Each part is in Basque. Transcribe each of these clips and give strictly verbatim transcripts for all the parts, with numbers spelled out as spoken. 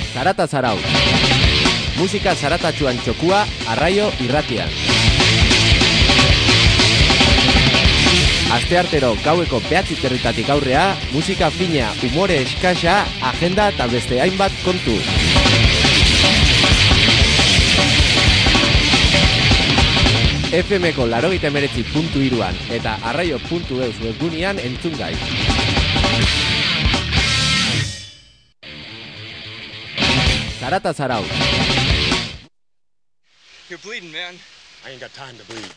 Zarata Zarau. Musika zaratatxuan txokua, Arraio Irratian. Asteartero gaueko behatzi territatik aurrea, musika fina, umore eskasa, agenda eta beste hainbat kontu. F Mko larogeita hemeretzi puntu hiruan eta arraio puntu eus webgunean entzun gai. Zarata Zarau. You're bleeding, man. I ain't got time to bleed.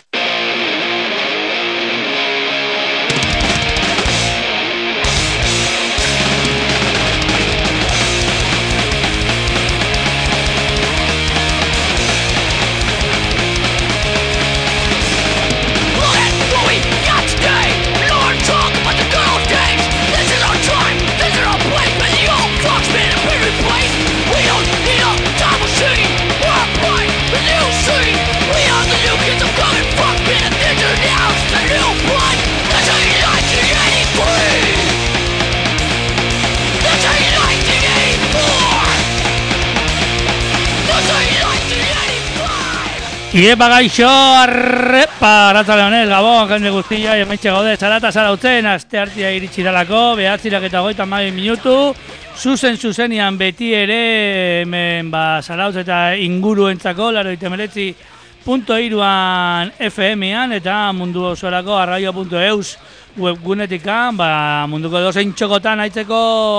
Iepa gaixo, arrepa, aratzale honez, Gabon, jende guztia, hementxe gaude, Zarata Zarautzen, aste hartia iritsi dalako, behatzirak eta hogeita hamabi minutu, zuzen zuzenian beti ere, hemen ba, Zarautz eta inguruentzako, larogeita hemeretzi puntu hiruan F M-an, eta mundu osorako arraio puntu eus webgunetikan, ba, munduko dozein txokotan haitzeko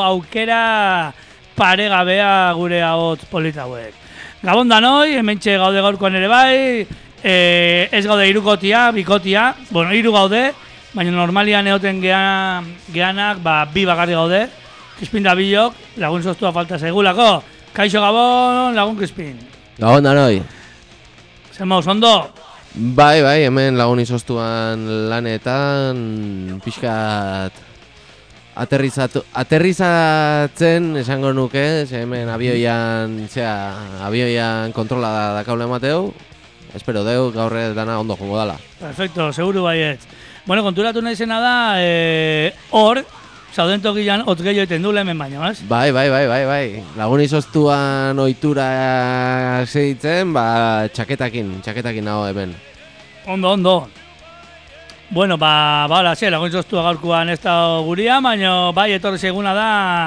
aukera paregabea gure ahotz polita hauek. Gabon danoi, hementxe gaude gaurkoan ere bai, e, ez gaude hirukotia, bikotia, bueno, hiru gaude, baina normalian egoten gean, geanak, ba, bi bakarri gaude, Crispin da bilok, lagun sostua falta zaigulako. Kaixo Gabon, lagun Crispin. Gabon danoi. Zer mauz, ondo? Bai, bai, hemen lagun izostuan lanetan, pixkat... Aterrizatu, aterrizatzen esango nuke, ze hemen abioian, zera, abioian kontrola da dakaule emateu. Espero deu, gaur dana ondo jongo dala. Perfecto, seguru baiet. Bueno, konturatu nahi zena da, e, hor, zauden tokian hotz gehiago eten dule hemen baino, ez? Bai, bai, bai, bai, bai. Lagun izoztuan ohitura segitzen, ba, txaketakin, txaketakin nago hemen. Ondo, ondo. Bueno, ba, ba, la, ze, lagun izoztua gaurkoan ez da guria, baina bai, etorri seguna da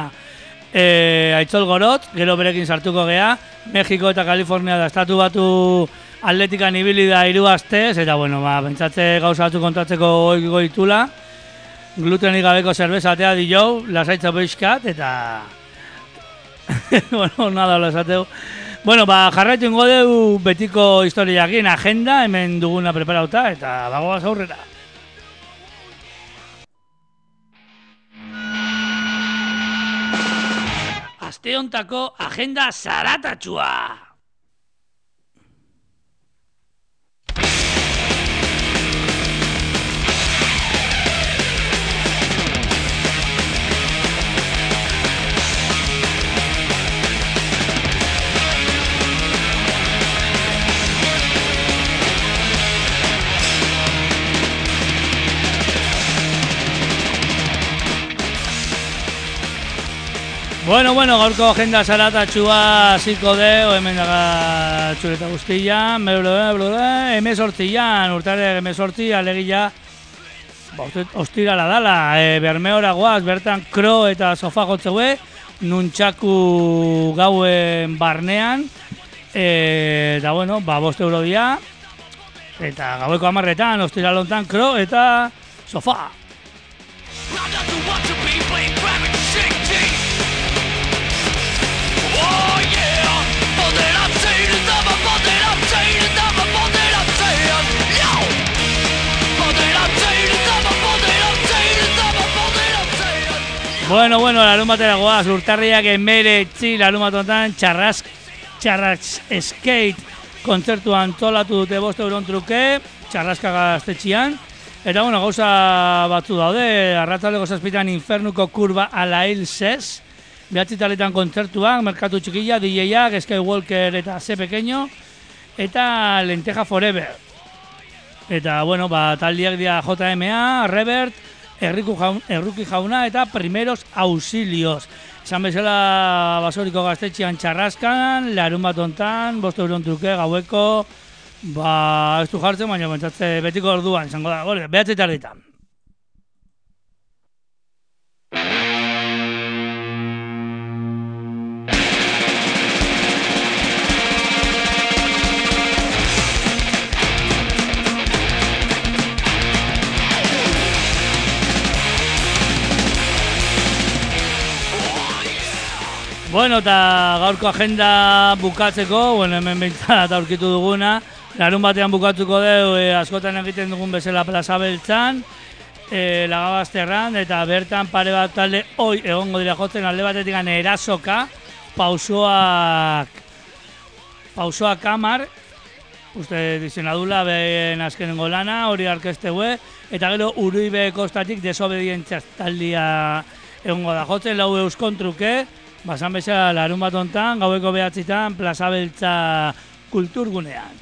e, Aitzol Gorot, gero berekin sartuko gea, Mexiko eta Kalifornia da estatu batu atletikan ibili da hiru astez, eta bueno, ba, pentsatze gauza batzu kontatzeko goiko ditula, glutenik gabeko zerbeza atea di jau, lasaitza boizkat, eta... bueno, nada, lasateu. Bueno, ba, jarraitu ingo deu betiko historiakin agenda, hemen duguna preparauta, eta bagoaz aurrera. Aste hontako agenda zaratatxua! Bueno, bueno, gaurko agenda zaratatxua ziko deu, hemen daga txureta guztian, emezortzian, urtare emezortzi, alegia, ostirala dala, e, Bermeora guaz, bertan kro eta sofa gotzeue, nuntxaku gauen barnean, e, eta bueno, ba, bost euro dia, eta gaueko amarretan, ostiralontan kro eta sofa. Bueno, bueno, larun batera goaz, urtarriak emeretzi larun batotan txarraz, txarraz skate kontzertu antolatu dute bost euron truke, txarrazka gaztetxian. Eta bueno, gauza batzu daude, arratzaleko zazpitan Infernuko kurba ala hil zez, behatzi taletan kontzertuak, Merkatu Txikilla, D J-ak, Skywalker eta C Pequeño, eta Lenteja Forever. Eta bueno, ba, taldiak dira J M A, Revert, Erruki jauna eta Primeros Auxilios. Esan bezala Basoriko gaztetxean txarraskan, larun bat ontan, bost euron truke gaueko, ba, ez du jartzen, baina bentsatze betiko orduan, izango da, gole, behatzi tarditan. Bueno, eta gaurko agenda bukatzeko, bueno, hemen behintzat aurkitu duguna, larun batean bukatuko dugu, e, askotan egiten dugun bezala Plaza Beltzan, e, Lagabazterran, eta bertan pare bat talde hoi egongo dira jotzen alde batetik Erasoka, pausoak, pausoak Kamar, uste dizenadula behen azkenengo lana, hori arkezteue, eta gero Uribe kostatik desobedientzia taldia egongo da jotzen, lau euskontruke, basan bezala larun bat ontan, gaueko behatzitan, Plaza Beltza kulturgunean.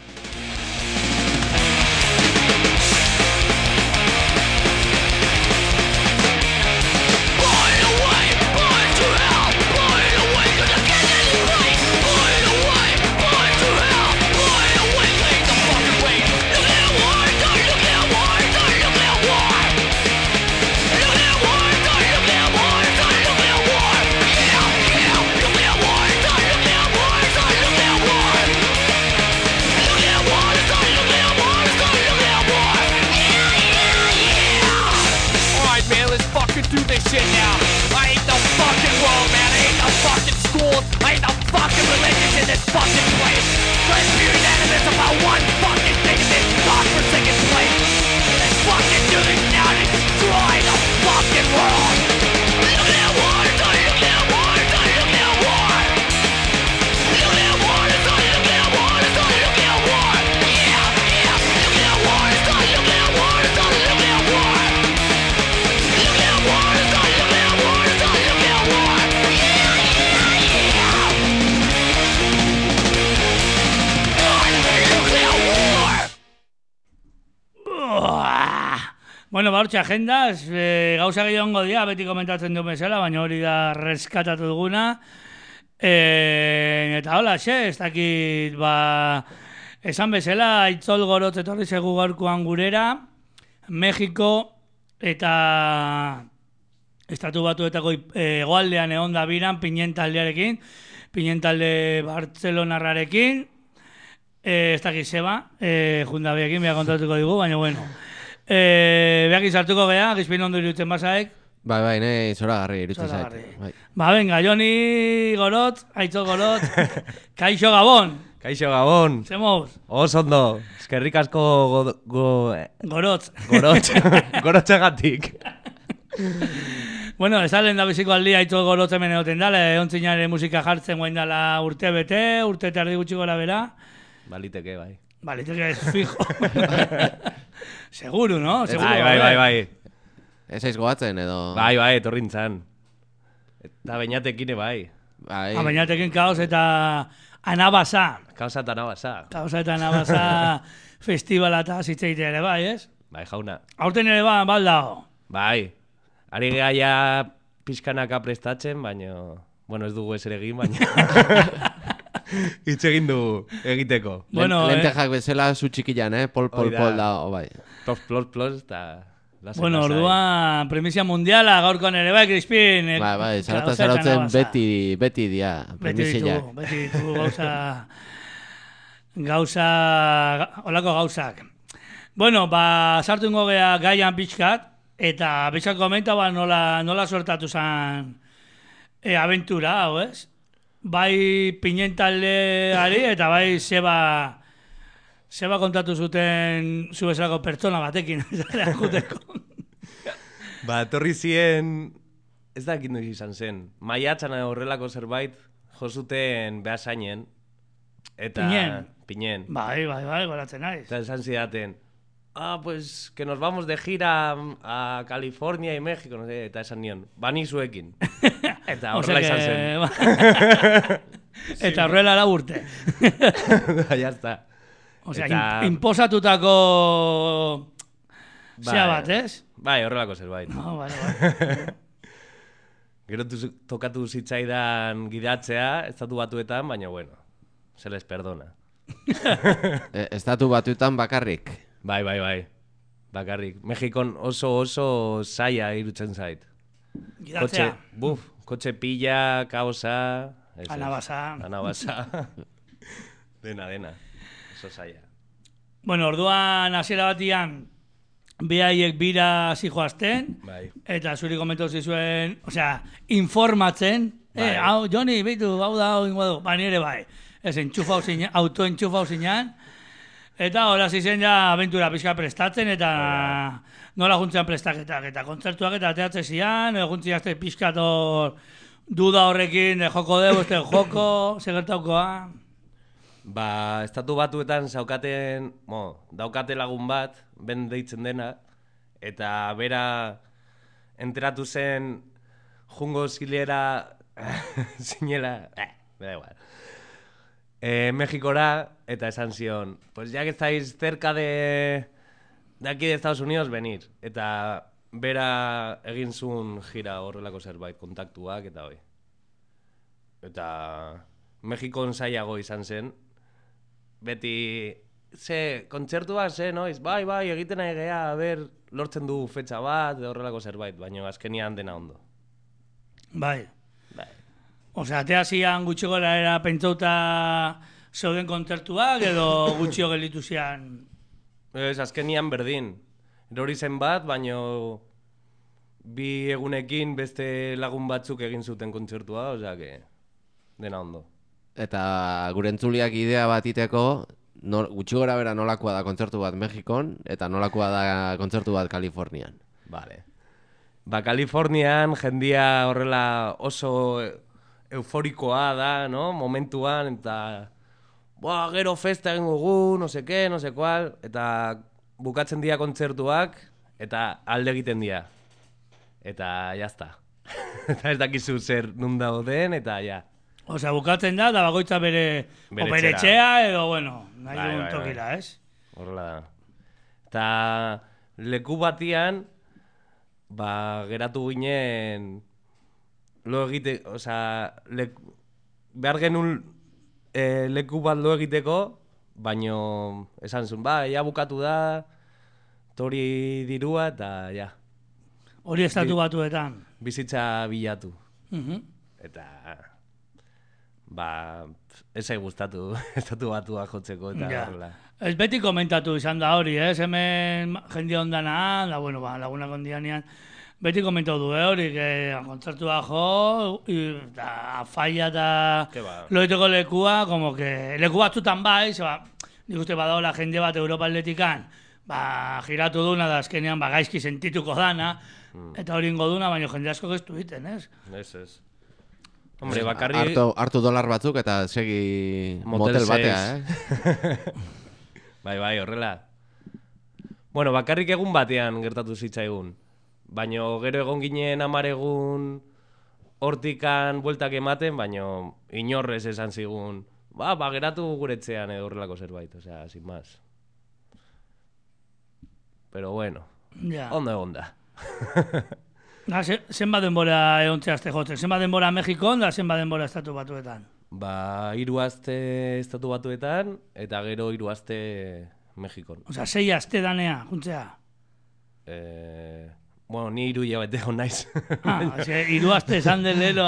Shit now. I hate the fucking world, man. I hate the fucking schools. I hate the fucking religions in this fucking place. Let's be unanimous about one fucking thing in this godforsaken place. Let's fucking do this now to destroy the fucking world. Nuclear war, it's a nuclear war, it's a nuclear war. Nuclear war, it's a nuclear war, it's a nuclear war. Yeah, yeah. Nuclear war, it's a nuclear war, it's a nuclear war. Nuclear war, it's a nuclear war, it's a nuclear war. Yeah, yeah, yeah. Nuclear war. Bueno, ba, hortxe agendas, e, gauza gehiago dira, beti komentatzen duen bezala, baina hori da reskatatu duguna. E, eta hola, xe, ez dakit, ba, esan bezala, Aitzol Gorotz etorri zegu gaurkoan gurera, Mexiko eta Estatu Batuetako hegoaldean egon da biran, Pinen taldearekin, Pinen talde Bartzelonarrarekin, e, ez dakit zeba, e, jundabiekin, beha kontatuko digu, baina bueno. E, beak izartuko geha, gizpin ondo irutzen basaek. Bai, bai, nahi zoragarri irutzen zait. Bai. Ba, venga, Joni Gorotz, Aitzol Gorotz, Kaixo Gabon. Kaixo Gabon. Zemoz? Oso ondo. Eskerrik asko go, go, Gorotz. Gorotz. Gorotzegatik. Bueno, ez da lehen da biziko aldia Aitzol Gorotz hemen egoten dala, egontzinare musika jartzen guain dala urte bete, urte eta erdi gutxi gora bera. Baliteke, bai. Baliteke ez fijo. Seguru, no? Seguru, bai, bai, bai, bai. Ez aiz goatzen edo... Bai, bai, etorrintzan. Eta bainatekine, bai. Bai. Ha, bainatekin kaos eta anabasa. Kausa eta nabasa. Kausa eta anabasa festivala eta zitzeite ere, bai, ez? Bai, jauna. Aurten ere ba, baldao. Bai. Ari gaia pixkanaka prestatzen, baina... Bueno, ez dugu eser egin, baina... Hitz egin du egiteko. Bueno, Lentejak bezala zu txikilan, eh? Pol, pol, Oida. pol da, oh, bai. Plos, plos, plos, eta... lasai, Bueno, lasai. orduan, premisia mundiala, gaurkoan ere, bai, Crispin. eh, Bai, bai, zarata kausa eta zarautzen anabasa. beti, beti dia, Beti premisiak. ditugu, beti ditugu gauza... Gauza... Olako gauzak. Bueno, ba, sartu ingo gea gaian pixkat, eta bitxak komenta, ba, nola, nola sortatu zen e, aventura, hau, ez? Bai Pinen taldeari eta bai zeba zeba kontatu zuten zu bezalako pertsona batekin juteko. Ba, etorri zien... Ez dakit noiz izan zen. Maiatzan horrelako zerbait jozuten behasainen. Eta... Pinen. Pinen. Bai, bai, bai, goratzen naiz. Eta esan zidaten, ah, pues, que nos vamos de gira a California y México, no sé, eta esan nion, bani zuekin. Eta horrela izan zen. Eta horrela la urte. Ya está. O sea, Eta- in, imposatutako zea Bai. bat, ez? Bai, horrelako zerbait. No, bai, bai. Gero tokatu zitzaidan gidatzea, estatu batuetan, baina bueno, se les perdona. e, estatu batuetan bakarrik? Bai, bai, bai, bakarrik. Mexikon oso oso zaila irutzen zait. Gidatzea. Kotxe, buf, kotxe pila, kaosa... Anabasa. Anabasa. dena, dena. Oso zaila. Bueno, orduan hasiera batian behaiek bira zijoazten, bai. Eta zuri komentu zizuen, osea, informatzen, bai. eh, hau, Joni, bitu, hau da, hau ingo du, bani ere bai, ez entxufau zinean, autoentxufau zinean, eta hola zizen ja aventura pixka prestatzen, eta bai. Nola juntzean prestaketak, eta kontzertuak eta teatze zian, juntziazte pixkat hor duda horrekin, de joko deu, este joko, segertaukoa. Ba, estatu batuetan zaukaten, bo, daukate lagun bat, ben deitzen dena, eta bera enteratu zen jungo zilera, zinela, eh, bera igual, eh, Mexikora, eta esan zion, pues ya que estáis cerca de, de aquí de Estados Unidos, venir. Eta bera egin zuen gira horrelako zerbait, kontaktuak eta hoi. Eta Mexikon zailago izan zen, beti, ze, kontzertua, ze, noiz, bai, bai, egiten nahi geha, a ber, lortzen du fetxa bat, edo horrelako zerbait, baina azkenian dena ondo. Bai. Bai. Osea, atea zian gutxi gora era pentsauta zeuden kontzertuak, edo gutxio gelitu zian? Ez, azkenian berdin. Erori zen bat, baina bi egunekin beste lagun batzuk egin zuten kontzertua, osea, que dena ondo. Eta gure entzuliak idea bat iteko, no, gutxi gora bera nolakoa da kontzertu bat Mexikon, eta nolakoa da kontzertu bat Kalifornian. Vale. Ba, Kalifornian jendia horrela oso euforikoa da, no? Momentuan, eta boa, gero festa egin gugu, no se ke, no se kual, eta bukatzen dira kontzertuak, eta alde egiten dira. Eta jazta. Eta ez dakizu zer nun dauden, eta ja. Osea, bukatzen da, da bakoitza bere, bere, bere etxea, edo, bueno, nahi bai, duen bai, tokira, bai. ez? Horrela da. Eta leku batian, ba, geratu ginen, lo egite, osea, leku, behar genuen e, leku bat lo egiteko, baino esan zuen, ba, ja bukatu da, tori dirua, eta ja. Hori estatu batuetan. Bizitza bilatu. Uh-huh. Eta, ba, ez zai gustatu, estatu batua jotzeko, eta ja. horrela. Ez beti komentatu izan da hori, ez? Hemen jendia ondana, da, bueno, ba, lagunak ondianean, beti komentau du, eh, hori, que kontzertua jo, eta faia eta loiteko lekua, como que leku batzutan bai, ba, nik uste badaola jende bat Europa atletikan, ba, giratu duna da azkenean ba, gaizki sentituko dana, mm. eta hori ingo duna, baina jende asko gestu egiten, ez? Ez, ez. Hombre, bakarri... Hartu, hartu dolar batzuk eta segi motel, motel batea, eh? Bai, bai, horrela. Bueno, bakarrik egun batean gertatu zitzaigun. Baina gero egon ginen hamar egun hortikan bueltak ematen, baina inorrez esan zigun, ba, ba, geratu guretzean edo horrelako zerbait, osea, sin más. Pero bueno, ja. Ondo egon da. Da, zenba denbora egontzeazte jotzen? Zenba denbora Mexikon da zenba denbora estatu batuetan? Ba, hiru aste estatu batuetan, eta gero hiru aste Mexikon. Osea, sei aste danea, juntzea? Eh, bueno, ni hiru hilabete egon naiz. Ah, ose, hiru aste esan den lelo,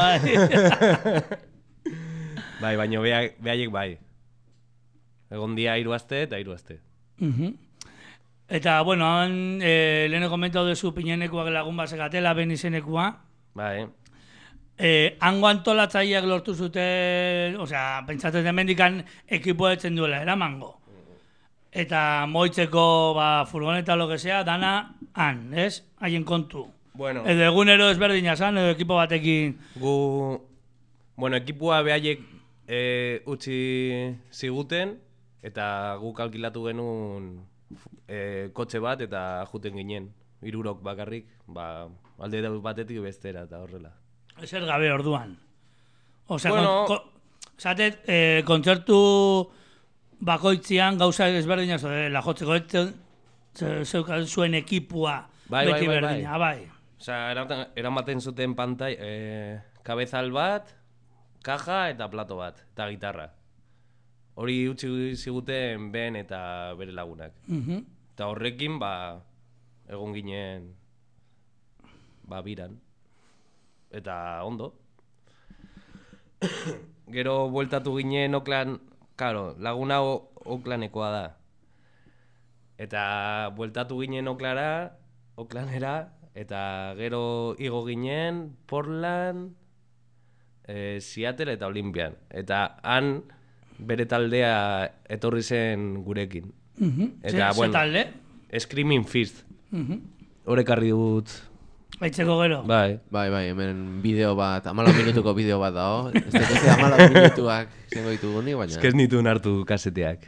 Bai, baina behaiek bai. Egon dia hiru aste eta hiru aste. Uh-huh. Eta, bueno, han eh, lehene komentau dezu pinenekuak lagun basekatela, ben izenekua. Bai. Eh, hango antolatzaileak lortu zuten, osea, pentsatzen den mendikan ekipoa etzen duela, eramango. Eta moitzeko ba, furgoneta lo que sea, dana han, ez? Haien kontu. Bueno. Edo egunero ezberdina zan, edo ekipo batekin. Gu, bueno, ekipua behaiek e, utzi ziguten, eta guk alkilatu genuen e, kotxe bat, eta juten ginen, hirurok bakarrik, ba, alde batetik bestera, eta horrela. Ezer gabe orduan. Osea, bueno, kon, kon, zatet, eh, kontzertu bakoitzian gauza ezberdina zuen, la jotzeko zeukan zuen ekipua bai, beti bai, bai, berdina, bai. Osea, eramaten, eramaten zuten pantai, eh, kabezal bat, kaja eta plato bat, eta gitarra. Hori utzi ziguten Ben eta bere lagunak. Mhm. Eta horrekin, ba, egon ginen, ba, biran. Eta ondo. Gero bueltatu ginen Oklan, karo, laguna Oklanekoa da. Eta bueltatu ginen Oklara, Oklanera, eta gero igo ginen Portland, eh, Seattle eta Olimpian. Eta han bere taldea etorri zen gurekin. Mhm. Eta, Ze- bueno, ze talde? Screaming Fist. Mhm. Horekarri dut, Aitzeko gero. bai. Bai, bai, hemen bideo bat, amalau minutuko bideo bat dago. Ez dut ez amalau minutuak zengo ditugunik, baina... Ez que ez nituen hartu kaseteak.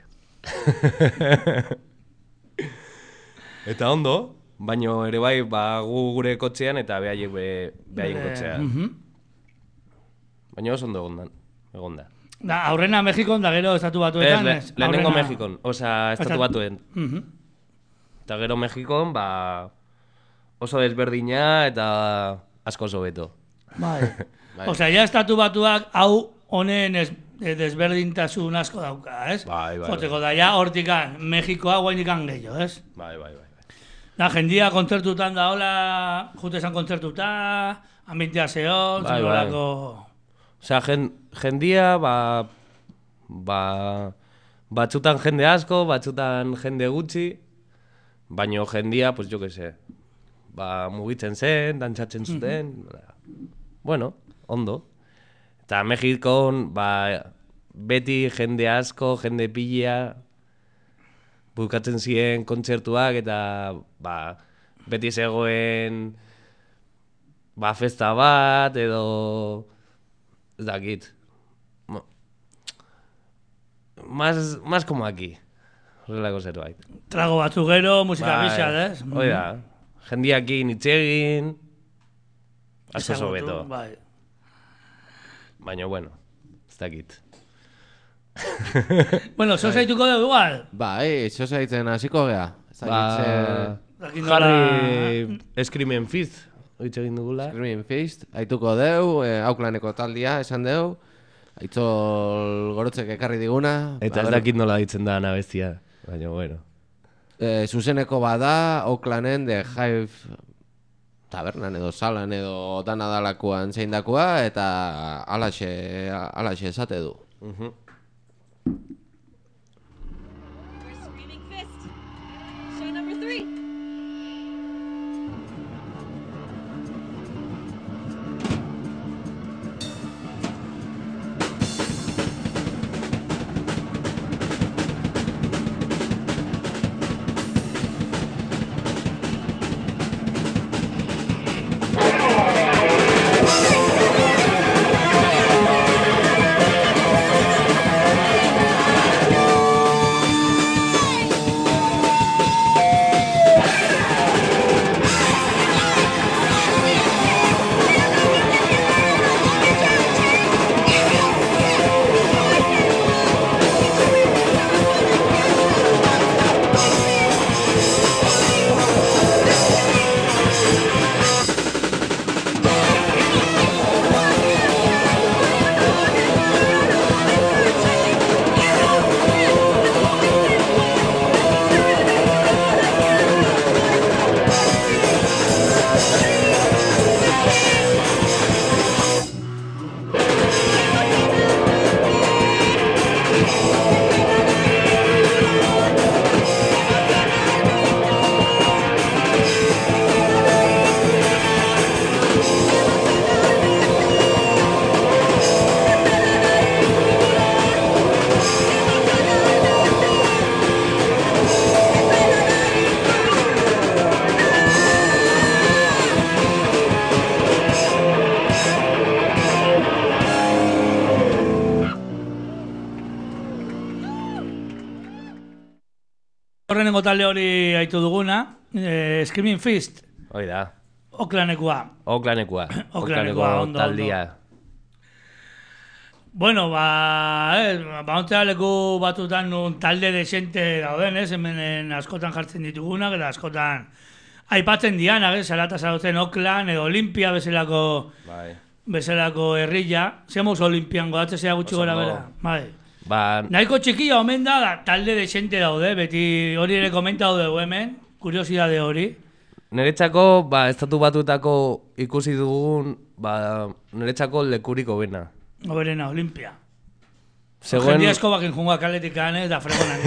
Eta ondo, baino ere bai, ba, gu gure kotxean eta behaiek be, behaien Bere- kotxean. Mhm. Baina oso ondo egondan, egonda. Da, aurrena Mexikon, da gero estatu Ez, batuetan. le, ez? lehenengo Aurrena- Mexikon, osea, estatu Estat- batuen. Mhm. Eta gero Mexikon, ba, oso desberdina eta asko oso beto. Bai. Bai. Osea, ja estatu batuak hau honen ez, eh, desberdintasun asko dauka, ez? Bai, bai, Joteko da, ja hortikan, Mexikoa guainikan gehiago, ez? Bai, bai, bai. Da, jendia kontzertutan da, hola, jute esan kontzertuta, ambientea zehon, Bai, bai, bai. olako... Osea, jen, jendia, ba, ba, batzutan jende asko, batzutan jende gutxi, baino jendia, pues jo que se, ba, mugitzen zen, dantzatzen zuten, ba, bueno, ondo. Eta Mexikon, ba, beti jende asko, jende pila, bukatzen ziren kontzertuak eta, ba, beti zegoen, ba, festa bat, edo, ez dakit. Mo- Más, más como aquí. Horrelako zerbait. Trago batzu gero, musika Bai, pixat, ez? Hoi da. Jendiakin hitz egin, asko oso Ezagutu, beto. Bai. Baina, bueno, ez dakit. Bueno, zo zaituko dugu igual. Bai, xo zaitzen hasiko gea. Ez dakit Ba, ze- Dakit nola- jarri Screaming Fist, oitz egin dugula. Screaming Fist, aituko deu, eh, Auklaneko taldia esan deu, aitzol gorotzek ekarri diguna. Eta ez A ber, dakit nola ditzen da abestia, baina, bueno. eh, zuzeneko bada, Aucklanen de Hive tabernan edo salan edo dana dalakoan zeindakua, eta alaxe, alaxe esate du. Mhm. We're Screaming Fist. Show number three. Horrenengo talde hori aitu duguna, eh, Screaming Fist, Hoi da. Oklanekoa. Oklanekoa. Oklanekoa, ondo, taldia. Bueno, ba, ez, ba, ontzea leku batutan nun talde desente dauden, ez, hemen askotan jartzen ditugunak, eta askotan aipatzen diana, eh? Zarata zarautzen Oakland edo Olimpia bezalako Bai. bezalako herria. Zemuz Olimpian godatzen zea gutxi Oso gora ondo. bera. Bai. Ba, Nahiko txikia omen da, da, talde desente daude, beti hori ere komentatu dugu hemen, kuriosidade hori. niretzako, ba, estatu batuetako ikusi dugun, ba, niretzako lekuriko bena. Oberena, Olimpia. Zegoen... Jendia asko bakin jungoak aletik ganez da fregonan.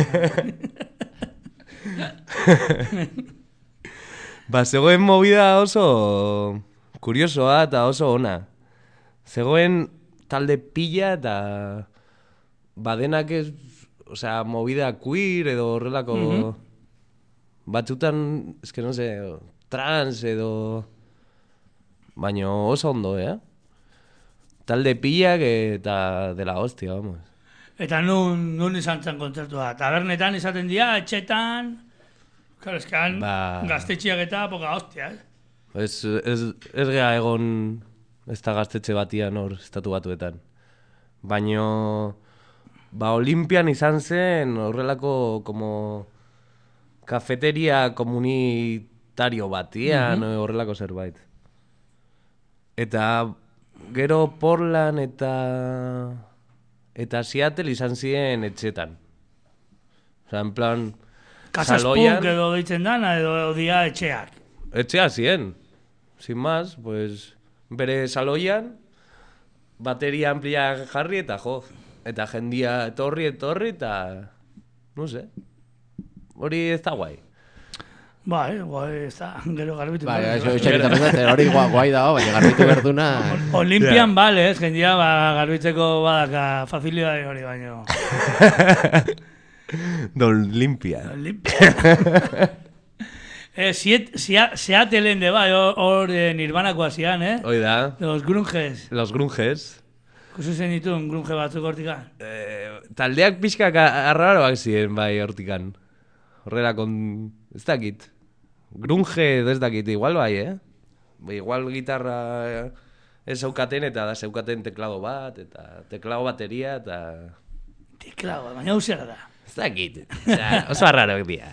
Ba, zegoen movida oso kuriosoa eta oso ona. Zegoen talde pila eta badenak ez, osea, movida queer edo horrelako Mhm. batzutan, es que no sé, trans edo baino oso ondo, eh? Talde pilak eta de la hostia, vamos. Eta nun, nun izan zen kontzertua. Tabernetan izaten dira, etxetan. Claro, es que han Ba. gaztetxiak eta poka hostia, eh? Ez, ez, ez gea egon ez da gaztetxe batian hor estatu batuetan. Baino, ba, Olimpian izan zen horrelako como kafeteria komunitario batian, Mhm. horrelako zerbait. Eta gero Portland eta eta Seattle izan ziren etxetan. Osea, en plan, Kasas saloian- punk edo deitzen dana, edo dia etxeak. Etxea zien, sin más, pues, bere saloian, bateria amplia jarri eta jo. Eta jendia etorri, etorri, eta, no sé, hori ez da guai. Bai, guai, ez da, gero garbitu. Bai, behar eso dut. eso eta pensatzen hori gua- guai dago, baina garbitu berduna. Olimpian bale, ez, jendia ba, garbitzeko badaka facilidade hori baino. Don limpia. Olimpia. eh, siet, sia, Seattleen de bai, hor- hor eh, Nirvanakoa zian, eh? Hoi da, Los grunges. los grunges. Kusu zen dituen grunge batzuk hortikan. Eh, taldeak pixkak a- arraroak ziren bai hortikan. Horrela kon... ez dakit. Grunge ez dakit, igual bai, eh? Ba, igual gitarra ez zeukaten eta da zeukaten teklado bat, eta teklado bateria, eta... Teklao, baina hau zer da. Ez dakit. Osea, oso arraroak dira.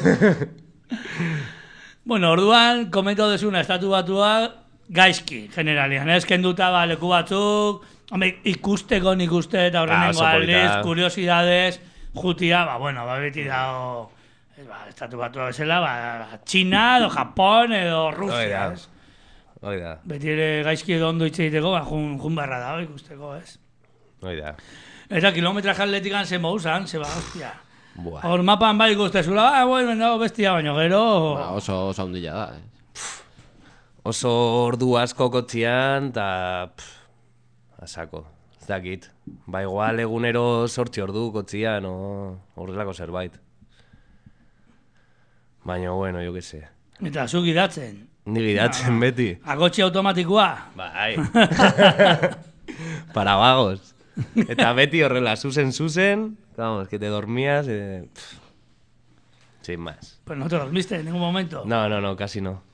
Bueno, orduan, komento desuna, estatu batua gaizki, generalian. Ez kenduta ba, leku batzuk, hombre, ikusteko nik uste eta Ah, horrenengo oso polita. aldiz, kuriosidades, jutia, ba, bueno, ba, beti dago, ez, ba, estatu batua bezala, ba, China, edo Japón, edo Hoi Rusia, da. ez? Hoi da. Beti ere gaizki edo ondo hitz egiteko, ba, jun, jun barra dago ikusteko, ez? Hoi da. Eta kilometraje atletikan zen bausan, ze ba, hostia. Buah. Hor mapan bai ikustezula, ah, bueno, dago bestia, baina gero... Ba, oso oso handila da. Eh. Oso ordu asko kotxian, eta... asako. Ez dakit. Ba, igual egunero sortzi ordu kotxian, o horrelako zerbait. Baina, bueno, jo que se. Eta zuk idatzen. Ni gidatzen beti. Akotxe automatikoa. Bai. Para vagos. Eta beti horrela, zuzen, zuzen, vamos, que te dormías, eh, pff, sin más. Pues no te dormiste en ningún momento. No, no, no, casi no.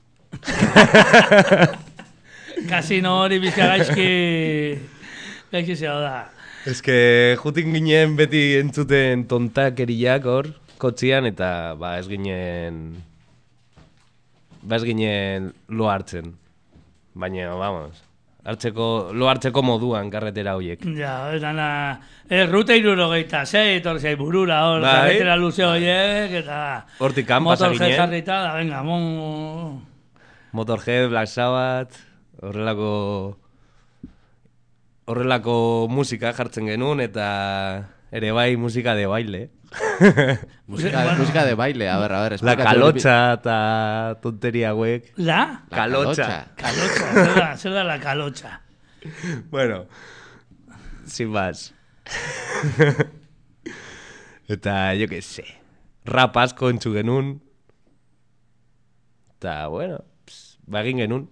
Casi no hori bizka gaizki... Gaizki zeo da. Ez que jutin ginen beti entzuten tontakeriak hor, kotxian, eta ba ez ginen... Ba ez ginen lo hartzen. Baina, vamos, hartzeko, lo hartzeko moduan karretera horiek. Ja, dana... Eh, ruta irurogeita, zei, torzei burura, hor, Bai. carretera luze horiek, eta... Hortik kan pasa Motorhead ginen. jarrita, da, venga, mon... Motorhead, Black Sabbath, horrelako... Horrelako musika jartzen genuen, eta ere bai musika de baile. Música, Bueno. música de baile, a ver, a ver. La explícate hori kalotxa eta tonteria hauek. La? La Kalotxa. Kalotxa, zer da, zer da la kalotxa? Bueno, sin más. Eta, jo que sé, rap asko entzu genuen. Eta, bueno, pss, ba egin genuen.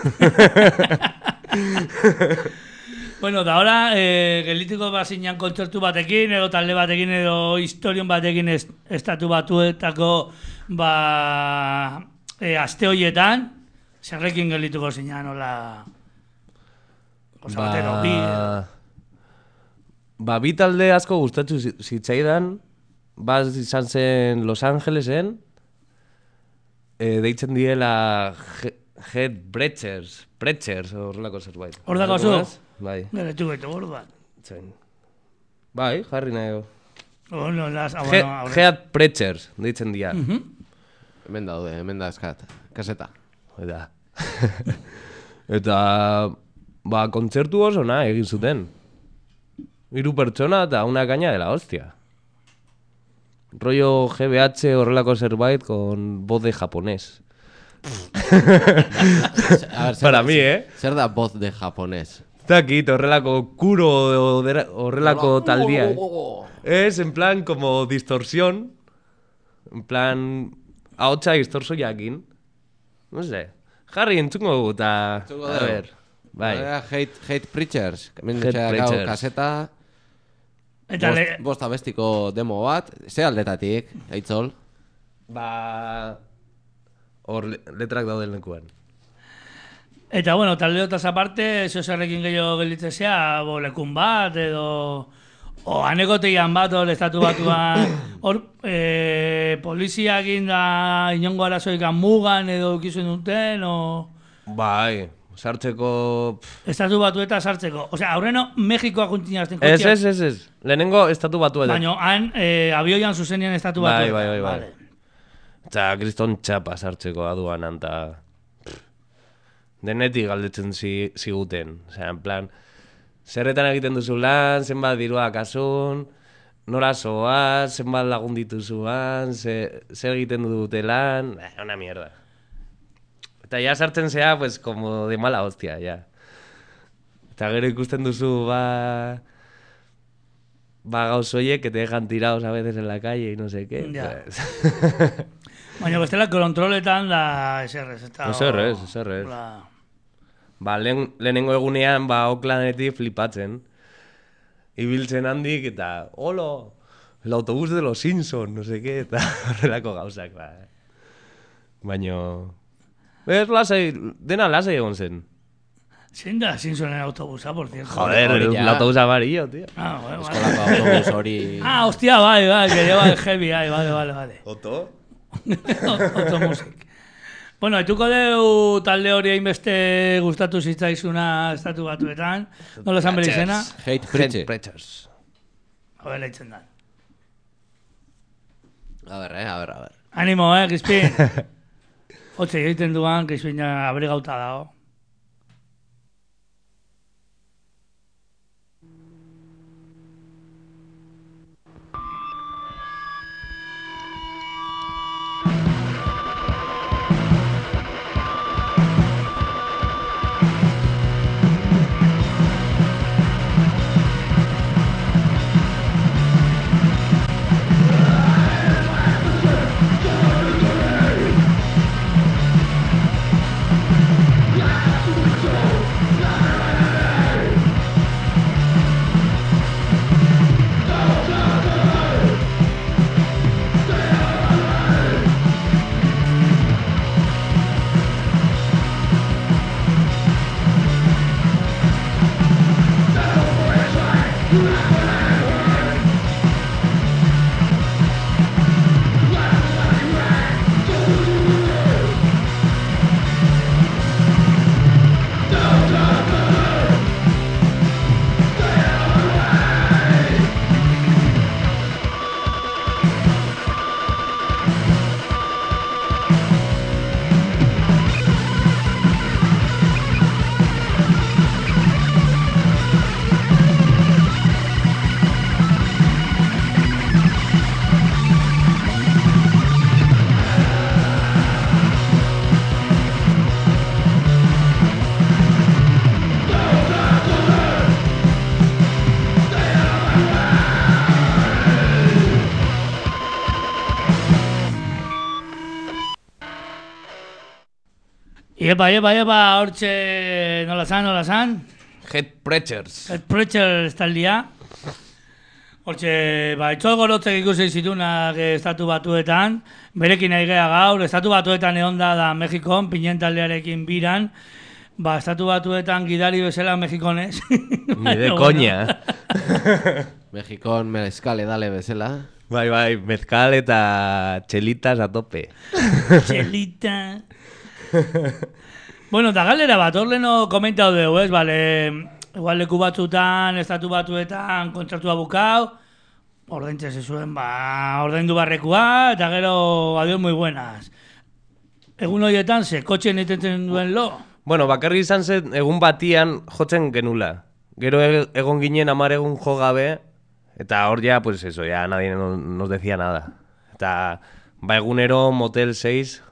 Bueno, da ahora, eh, gelitiko bazinan kontzertu batekin, edo talde batekin, edo historion batekin est, estatu batuetako, ba, eh, aste horietan, zerrekin gelituko zinan, hola... Osa bat edo bi, edo- ba, bi talde asko gustatu zi- zitzaidan, bat izan zen Los Angelesen, e, deitzen diela he, head brechers, brechers, horrelako zerbait. Hor dako zu? Bai. Gero txuketu borduan. Zain. Bai, jarri nahi. Bueno, las... Ah, He, bueno, ahora... head brechers, deitzen dira. Uh -huh. Hemen daude, hemen da eskat. Kaseta. Eta... Eta... Ba, kontzertu oso na egin zuten. Hiru pertsona eta una caña de la hostia. Rollo G B H horrelako zerbait con voz de japonés. A ver, Para da, mí, eh? Zer da voz de japonés? Zakit, horrelako kuro horrelako taldia. Eh? Es en plan como distorsión. En plan... Ahotsa distorsioakin. No sé. Jarri entzungo dugu eta... A ver... Bai. Hate, hate Preachers. Hemen Hate etxeak Preachers. kaseta... Eta Bost, le... bost abestiko demo bat. Ze aldetatik, Aitzol? Ba... Hor le- letrak dauden lekuan. Eta, bueno, taldeotaz aparte, eso zerrekin gehiago gelitzezea, bo, lekun bat, edo... O, anekotegian bat, hor, estatu batuan... Hor, e, poliziakin da inongo arazoikan mugan edo ukizuen duten, o... Bai, sartzeko... pff, Estatu batu eta sartzeko. Osea, aurreno, Mexikoa juntinazten Ez, ez, ez, ez. Lehenengo estatu batu edo. Baina, han, e, abioian zuzenian estatu batu. Bai, bai, bai, bai. Vale. Eta kriston txapa sartzeko aduanan, eta... pff, Denetik galdetzen zi, ziguten. Osea, en plan... Zerretan egiten duzu lan, zenbat dirua kasun, nora zoaz, zenbat lagun dituzuan, ze, zer egiten dute lan... Eh, una mierda. Eta ja sartzen zea, pues, como de mala hostia, ja. Eta gero ikusten duzu, ba... Ba gauzoiek, que te dejan tirados a veces en la calle y no sé qué. Ja. Pues... Baina, bestela, kontroletan da eserrez. Eta, Eserrez, eserrez. Hola. Ba, lehen, lehenengo egunean, ba, Oaklanetik flipatzen. Ibiltzen handik, eta, holo, el autobús de los Simpson, no sé qué, eta horrelako gauzak, ba. Baina... Ez, lasai, dena lasai egon zen. Zein da Simpsonen autobusa, por cierto? Joder, hori el, ja. el autobús amarillo, tío. Ah, bueno, vale. Eskolako autobus hori... Ah, hostia, bai, bai, que lleva el heavy, ahí, vale, vale, vale. Oto? Automusik. Bueno, etuko deu talde hori hainbeste gustatu zitzaizuna estatu batuetan. Nola esan bere izena? Hate Preachers. Preachers. Hau leitzen da. A ver, eh, a ver, a ver. Animo, eh, Crispin. Hotxe egiten duan, Crispin ja abrigauta dago. Iepa, iepa, iepa, hortxe nola zan, nola zan? Head Preachers. El Preacher estaldia. Hortxe, ba, itzol gorotzek ikusi zitunak estatu batuetan, berekin nahi geha gaur, estatu batuetan egon da da Mexikon, pinentaldearekin biran, ba, estatu batuetan gidari bezala Mexikonez. Ni de coña. Mexikon mezkale dale bezala. Bai, bai, mezcal eta txelitas a tope. Txelita. Bueno, eta galdera bat, hor leheno komentau dugu, ez, bale, igual leku batzutan, estatu batzuetan, kontratu bukau, ordaintzen zezuen, ba, ordaindu barrekua, eta gero, adiós muy buenas. Egun horietan, ze, kotxen itentzen duen lo? Bueno, bakarri izan zen, egun batian jotzen genula. Gero e- egon ginen amar egun jo gabe, eta hor ja, pues eso, ya nadie no, nos decía nada. Eta, ba, egunero Motel seis,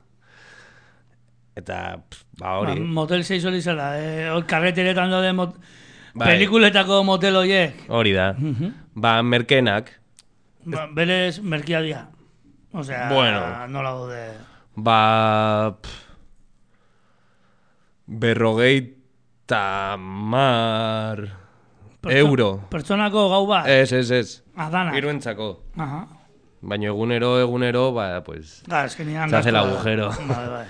eta, pff, ba, hori. Ba, motel seis hori zela, eh, hor karreteretan daude mot... Bai. pelikuletako motel horiek. Hori da. Ba, merkenak, Ba, berez, merkiadia. Osea, Bueno. nola gaude. ba, pff, berrogeita mar euro. Pertsonako gau bat. Ez, ez, ez. Adana. Hiruentzako. Aha. Baina egunero, egunero, ba, pues... Ga, eskenean... Se hace el agujero. Bai, bai.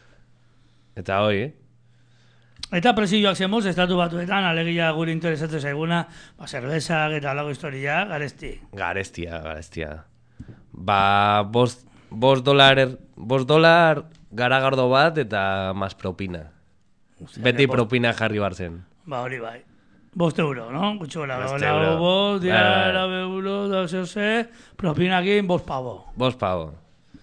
Eta hoi, eh? Eta presioak zemoz, estatu batuetan, alegia guri interesatzen zaiguna, ba, zerbezak eta lago historia, garesti. Garestia, garestia. Ba, bost, bost dolar, bost dolar garagardo bat eta mas propina. Beti bo- propina jarri barzen. Ba, hori bai. Bost euro, no? Gutxola, Bost hola, euro. bost, Bai, diara, bai. euro, da, zeo ze, propinakin, bost pavo. Bost pavo.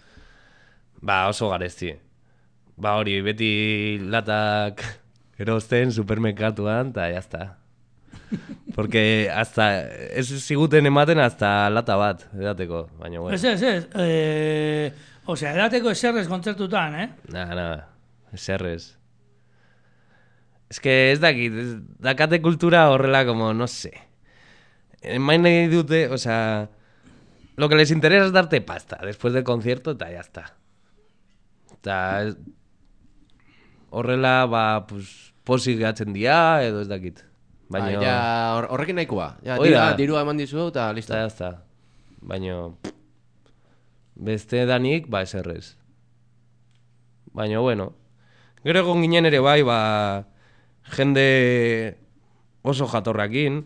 Ba, oso garesti. Ba, hori, beti latak erosten supermerkatuan, eta jazta. Porque hasta, ez ziguten ematen hasta lata bat, edateko, baina bueno. Ez, ez, ez. Eh, Osea, edateko eserrez kontzertutan, eh? Nada, nada, eserrez. Es que ez dakit, ez, dakate kultura horrela como, no sé. Main nahi dute, o sea, lo que les interesa es darte pasta después del concierto eta ya está. Eta ez- horrela, ba, pues, posik gatzen dia, edo ez dakit. Baina, Bai, ja, hor- horrekin nahikoa. Ja, Hoi dirua, da. dirua eman dizu eta listo. eta ya está. Baina, beste danik, ba, eserrez. Baina, bueno. Gero egon ginen ere bai, ba, jende oso jatorrakin.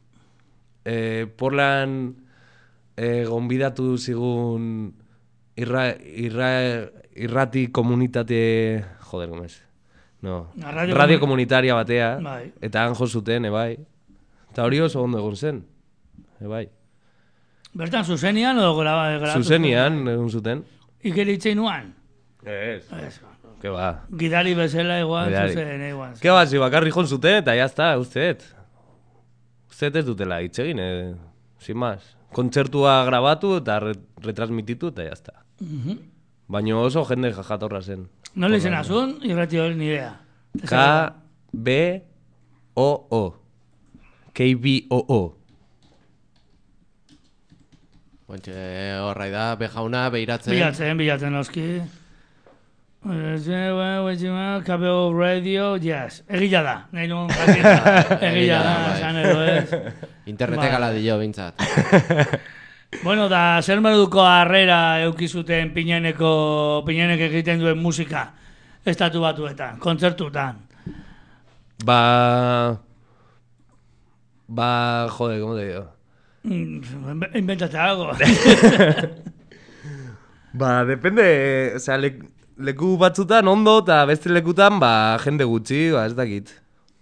E, Portland e, gonbidatu zigun irra, irra, irrati komunitate... Joder, ¿cómo es? No, Na, radio radio, komun- komunitaria batea. Bai. Eta han jo zuten, ebai. Eta hori oso ondo egon zen. Ebai. Bertan, zuzenian edo graba, grabatu? Zuzenian egon zuten. Ikeritzei nuan? Ez. Ez. Que ba. Gidari bezala igual, Gidari. zuzen, igual. Que ba, si bakarri jon zuten eta jazta, usteet. Usteet ez dutela hitz egin, eh, sin más. Kontzertua grabatu eta re retransmititu eta jazta. Baina oso jende jatorra zen. Nola izena zuen, irrati hori ni idea. K B O O. K B O O. Ointxe, horra da, bejauna, behiratzen. Bilatzen, bilatzen oski. K B O Radio, yes. Egila da, nahi nuen jakita. Egila Egila da, da, bai. esan edo ez. Internetek Bai. ala dio, bintzat. Bueno, da, zer moduko harrera eukizuten Pineneko, Pinenek egiten duen musika estatu batuetan, kontzertutan. Ba... Ba, joder, ¿cómo te digo? Mm, Inventate algo. Ba, depende, o sea, le, leku batzutan ondo eta beste lekutan, ba, jende gutxi, ba, ez dakit.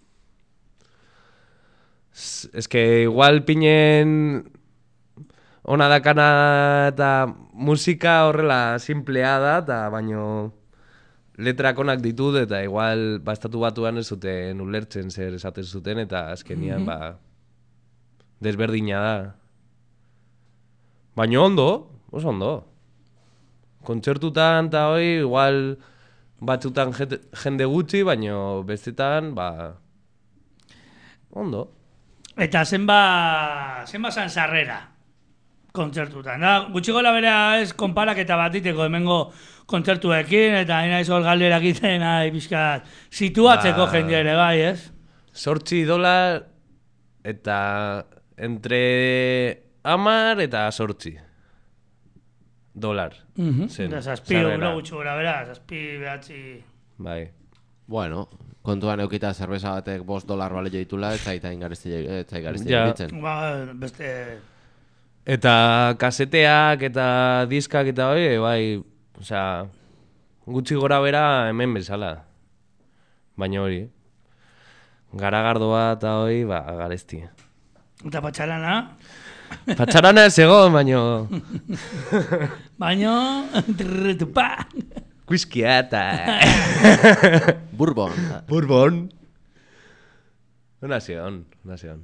Es, es que igual pinen ona dakana eta musika horrela simplea da, eta baino letrak onak ditut, eta igual ba, estatu batuan ez zuten ulertzen zer esaten zuten, eta azkenian, ba, desberdina da. Baina ondo, oso ondo. Kontzertutan eta hoi, igual batzutan jete- jende gutxi, baina bestetan, ba, ondo. Eta zenba, zenba zan sarrera kontzertutan. Da, gutxi gola bera ez konparaketa bat diteko hemengo kontzertuekin, eta hain naiz hor galdera egiten, nahi pixkat, situatzeko Ba. jende ere bai, ez? Sortzi dolar eta entre amar eta sortzi dolar. zen Eta zazpi sarrera. euro gutxi gora bera, zazpi behatzi... Bai. Bueno, kontuan eukita zerbeza batek bost dolar balio ditula, ez zaita ingaresti ez zait garesti Ja. ditzen. Ba, beste... Eta kaseteak eta diskak eta hori, bai, osea, gutxi gora bera hemen bezala. Baina hori, garagardoa eta hori, ba, garezti. Eta patxarana? Patxarana ez egon, baino... Baino... Trrtupa! Whiskia eta... Bourbon. Bourbon. Una zion, una zion.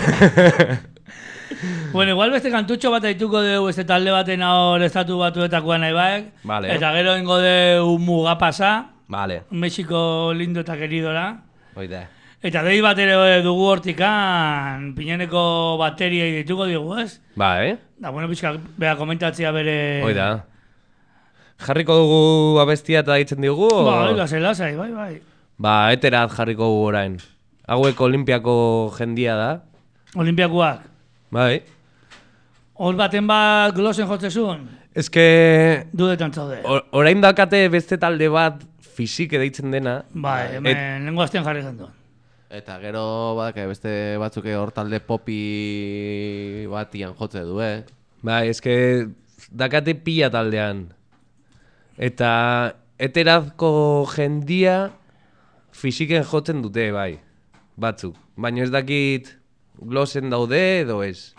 Bueno, igual beste kantutxo bat aituko dugu este talde baten hor estatu batuetakoa nahi baek. Vale. Eta gero ingo dugu muga pasa. Vale. Mexiko lindo eta queridora. Oida. Eta dei bat ere dugu hortikan, Pineneko bateriai dituko digu, ez? Ba, eh? Da, bueno, pixka, beha komentatzea bere... Oida. Jarriko dugu abestia eta ditzen digu? O... Ba, lasai, lasai, bai, bai. Ba, eterat jarriko dugu orain. Hauek olimpiako jendia da. Olimpiakoak. Bai. Hor baten bat glosen jotzezun? Ez que... Dudetan zaude. Or, orain dakate beste talde bat fisik deitzen dena. Bai, hemen Et... lengo aztean jarri genduen. Eta gero badak beste batzuk hor talde popi batian jotze du, eh? Bai, ez que dakate pila taldean. Eta eterazko jendia fisiken jotzen dute, bai. Batzuk. Baina ez dakit glosen daude edo ez.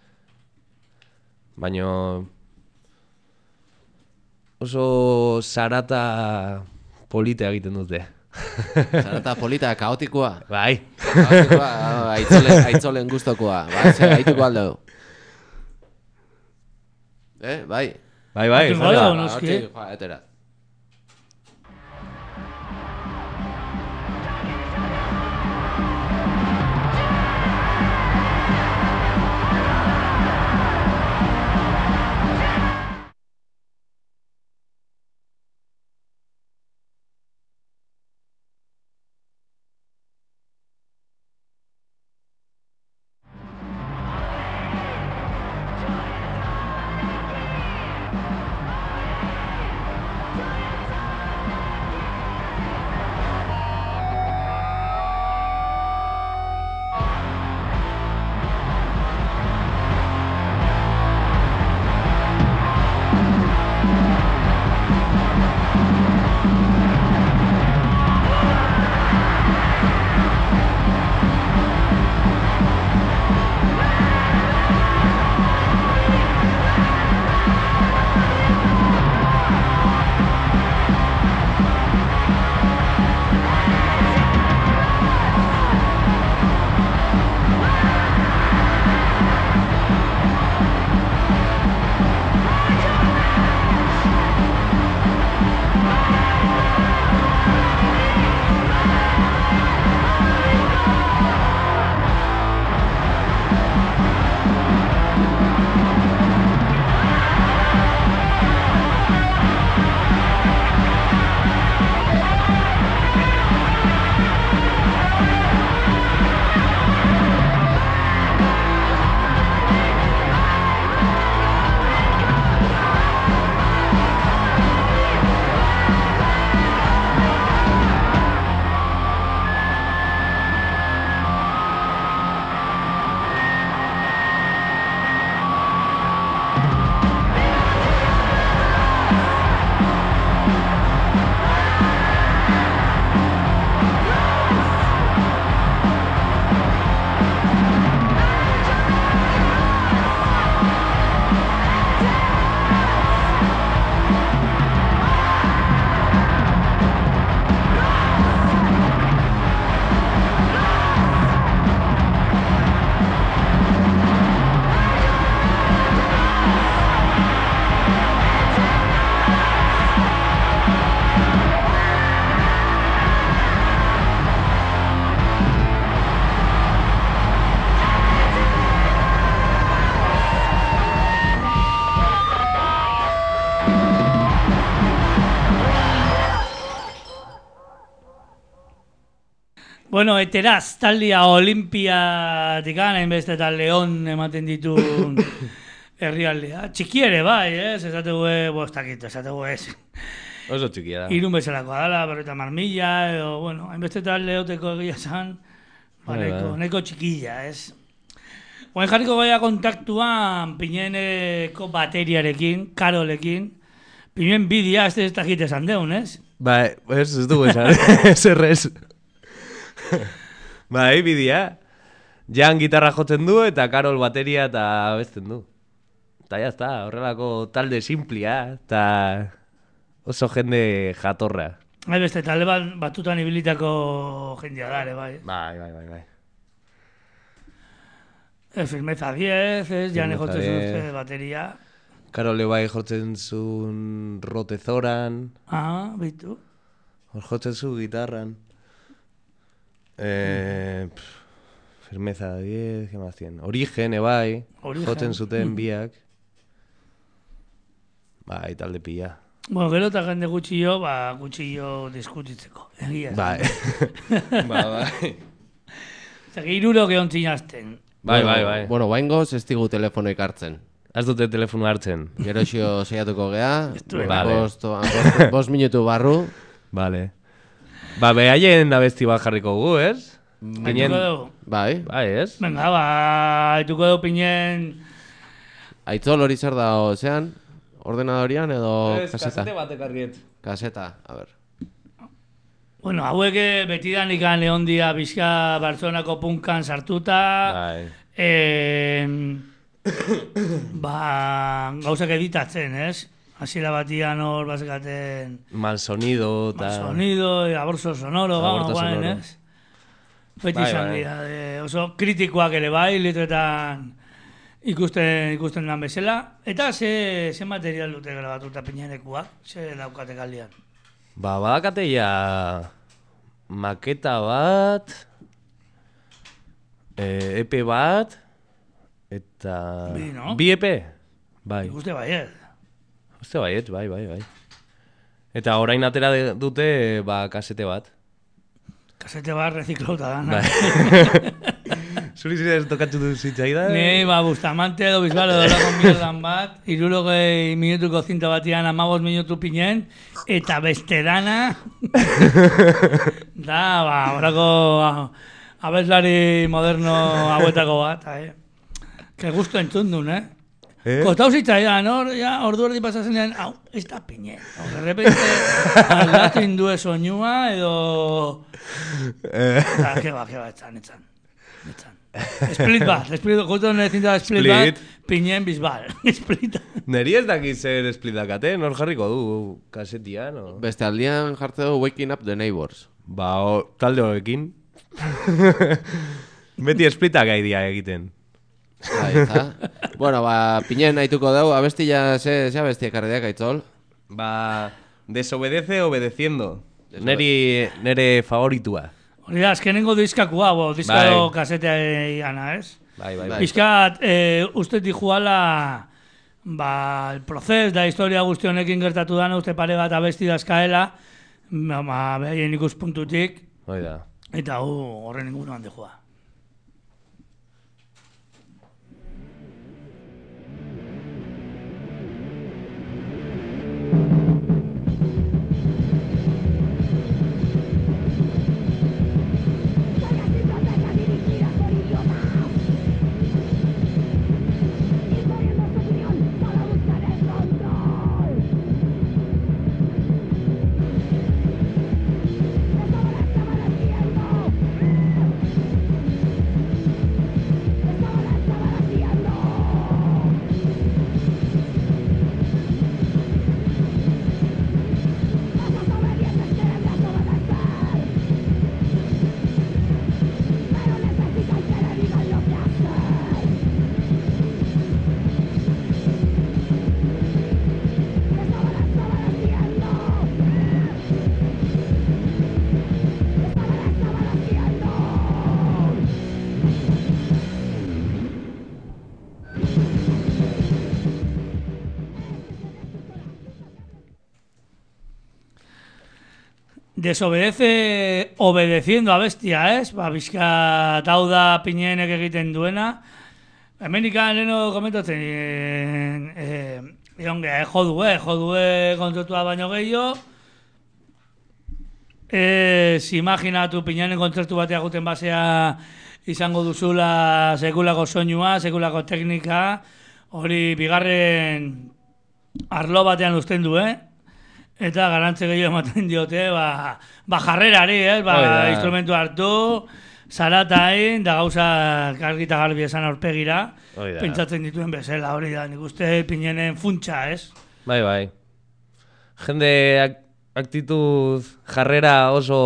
Baina oso zarata polita egiten dute. Zarata polita, kaotikoa. Bai. Kaotikoa, aitzolen, aitzolen guztokoa. Ba, ze, haituko aldeu. Eh, bai. Bai, bai. Haituko aldeu, noski. Joa, eteraz. Bueno, eteraz, taldia Olimpiatik hainbeste eta Leon ematen ditu herrialdea. Txiki ere bai, ez? Esategu, bostakit, esategu ez. Oso txikia da. Irun bezalakoa dala, berreta marmilla, edo, bueno, hainbeste talde oteko egia zan, ba, neko, neko txikilla, ez? Oain jarriko gaia kontaktuan Pineneko bateriarekin, Karolekin. Pinen bidia, ez ez dakit esan deun, ez? Ba, ez ez dugu esan, ez errez. Ba, bidia. Jan gitarra jotzen du eta Karol bateria eta abesten du. Eta jazta, horrelako talde simplia, eta oso jende jatorra. Bai, beste, talde bat, batutan ibilitako jendea da, ere, bai. Bai, bai, bai, bai. E, Firmeza diez, ez, Jane Firmeza jotzen diez. zuen bateria. Karole bai jotzen zuen rotezoran, Ah, bitu. hor jotzen zu gitarran. Eh, pff, Firmeza diez, ¿qué más tienen? Origen, ebai, Origen. jotzen zuten biak. Bai, talde pila. Bueno, gero eta jende gutxillo, ba, gutxillo diskutitzeko. Egia esan. Bai. ba, bai. Zer, iruro gehontzin azten. Bai, Bueno, bai, bai. Bueno, baingoz ez digu telefonoik hartzen. Ez dute telefono hartzen. Geroxio saiatuko gea, Estuena. Vale. bost, bost, bost minutu barru. Vale. Ba, behaien abesti bat jarriko gu, ez? Pinen... Aituko dugu. Bai, Bai, ez? Venga, ba, aituko dugu Pinen... Aitzol hori zer da ozean? Ordenadorian edo kaseta? bat ekarriet. Kaseta, a ber. Bueno, hauek betidan ikan egon dia bizka Bartzelonako punkan sartuta. Bai. Eh, ba, gauzak editatzen, ez? Hasiera batian hor bazekaten Mal sonido, eta... sonido, aborso sonoro, Aborto gama, guain, sonoro. ez? Beti Bai, izan bai. dira, de, oso kritikoak ere bai, letretan ikusten ikusten lan bezala. Eta ze, ze material dute grabatuta Pinenekuak, ze daukate galdian. Ba, badakate ja... Maketa bat... Eh, E P bat... Eta... Bi, no? Bi E P? Bai. Ikuste baiet. Uste baiet, bai, bai, bai. Eta orain atera de- dute, ba, kasete bat. Kasete bat reziklauta da. Bai. Zuri zira ez tokatzu du zitzaidan? Ni, ba, Bustamante edo Bisbal edo lako mierdan bat, irurogei minutuko zinta batian amabos minutu Pinen, eta beste dana, da, ba, horako abeslari moderno hauetako bat, eh? Que gusto entzun duen, eh? Eh? Kostau zitzaidan, hor, ja, ordu erdi pasazenean, hau, ez da Pinen. Hor, de repente, aldatu indue soinua, edo... Eta, que ba, que ba, etzan, etzan. etzan. Split bat, split, justo nezinta split, Split. bat, Pinen Bisbal. Split. Neri ez dakit zer splitakate, nor jarriko du kasetian, o... Beste aldian jartze du Waking Up the Neighbors. Ba, o, talde horrekin. Beti splitak aidia egiten. Bai, eta? Bueno, ba, Pinen aituko dugu, abestia, ze, ze abestia karriak Aitzol? Ba, desobedece obedeciendo. Desobe- Neri, nere favoritua. Hori da, azkenengo diskakua, bo, diskado Bai. kasetea iana, ez? Bai, bai, bai. Pizkat, eh, uste dijuala, ba, el proces da historia guzti honekin gertatu dana, uste pare bat abesti dazkaela, ba, ba, behaien ikuspuntutik, Hoi da. eta hu, horren inguruan dijua. Desobedece obedeciendo a bestia, ez? Ba, bizka hau da Pinenek egiten duena. Hemenika leheno komentatzen, e, e, egon geha, e, jodue, jodue kontzertua baino gehiago. Ez imaginatu Pinenen kontzertu batea guten basea izango duzula sekulako soinua, sekulako teknika, hori bigarren arlo batean uzten du, eh? Eta garantze gehiago ematen diote, ba, ba jarrerari, eh? Ba, instrumentu hartu, zaratain, da gauza argita garbi esan aurpegira, pentsatzen dituen bezala, hori da, nik uste Pinenen funtsa, ez? Bai, bai. Jende ak aktitud jarrera oso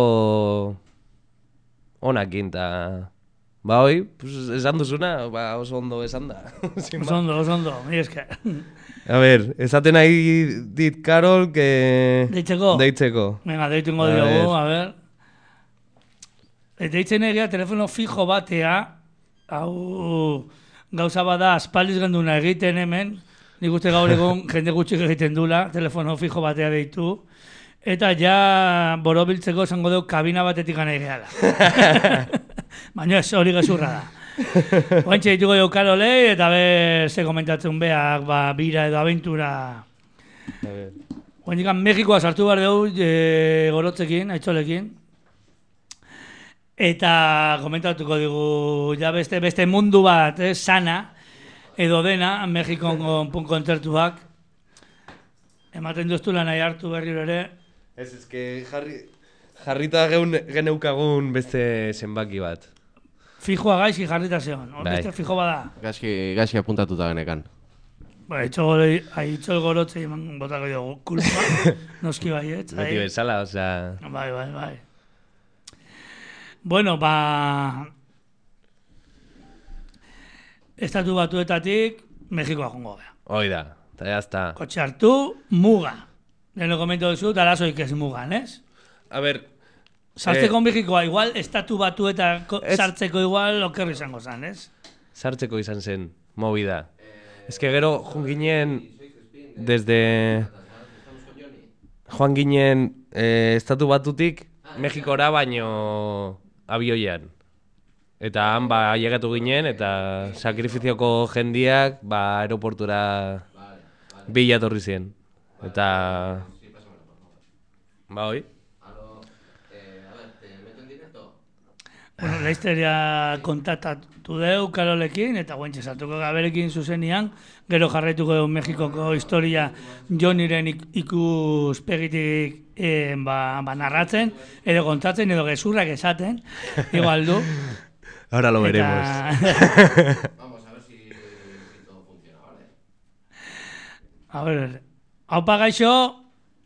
onakin, eta ba, hoi, pues, esan duzuna, ba, oso ondo esan da. Oso ondo, oso ondo, mi esker. A ver, esaten nahi dit Karol, que... Deitzeko? Deitzeko. Venga, deituko diogu, a ver. Deitzen egia telefono fijo batea, hau gauza bada aspaldiz genduna egiten hemen, nik uste gaur egun jende gutxik egiten dula, telefono fijo batea deitu, eta ja borobiltzeko esango dugu kabina batetik gana egeala. Baina ez hori gezurra da. Oantxe dituko jo Karolei, eta ber ze komentatzen beak, ba, bira edo aventura. Oantxe Mexikoa sartu behar dugu e, gorotzekin, aitzolekin. Eta komentatuko dugu, ja beste, beste mundu bat, eh, sana, edo dena, Mexikon kontzertuak. Ematen duztula nahi hartu berriro ere. Ez, ez que jarri, jarrita geneukagun beste zenbaki bat. Fijoa gaizki jarrita zeon, hor beste fijo bada. Gaizki, gaizki apuntatuta genekan. Ba, itxol gorotze eman botako dugu kulpa, noski baiet. Beti bezala, osea... Bai, bai, bai. Bueno, ba... Estatu batuetatik, Mexikoa jongo gara. Hoi da, eta jazta. Kotxe hartu, muga. Lehen komento duzu, tarazoik ez mugan, ez? A ber... Sartzeko eh, Mexikoa, igual, estatu batuetako sartzeko igual, okerri izango zen, ez? Sartzeko izan zen, movida. Ez que gero, joan ginen, desde... Joan ginen eh, estatu batutik, Mexikora baino abioian. Eta han ba llegatu ginen, eta sakrifizioko jendiak ba aeroportura bilatorri zien. Eta... Ba, hoi? Bueno, la historia kontaktatu deu Karolekin, eta guentxe sartuko gaberekin zuzenian, gero jarraituko deu Mexikoko historia Joniren ikuspegitik eh, ba, ba narratzen, edo kontatzen, edo gezurrak esaten, igual du. Ahora lo veremos. Vamos a ver si, si todo funciona, ¿vale? A ver, aupa gaixo.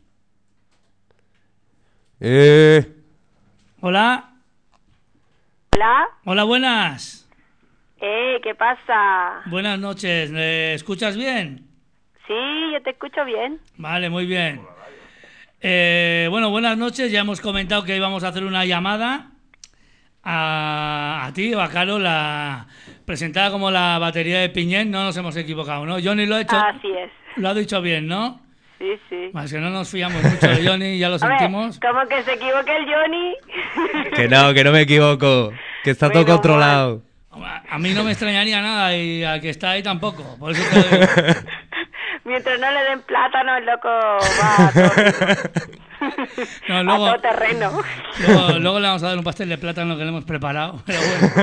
Eh. Hola. Hola. Hola, buenas. Eh, ¿qué pasa? Buenas noches. ¿Me escuchas bien? Sí, yo te escucho bien. Vale, muy bien. Eh, bueno, buenas noches. Ya hemos comentado que íbamos a hacer una llamada a, a ti, o a Caro, la presentada como la batería de Piñén. No nos hemos equivocado, ¿no? Johnny lo ha hecho. Así es. Lo ha dicho bien, ¿no? Sí, sí. Es que no nos fiamos mucho de Johnny, ya lo sentimos. ¿Cómo que se equivoque el Johnny? Que no, que no me equivoco. Que está todo Bueno, controlado. A mí no me extrañaría nada y al que está ahí tampoco. Por eso te lo digo. Mientras no le den plátano, el loco va a todo, no, luego, a todo terreno. Luego, luego le vamos a dar un pastel de plátano que le hemos preparado. Pero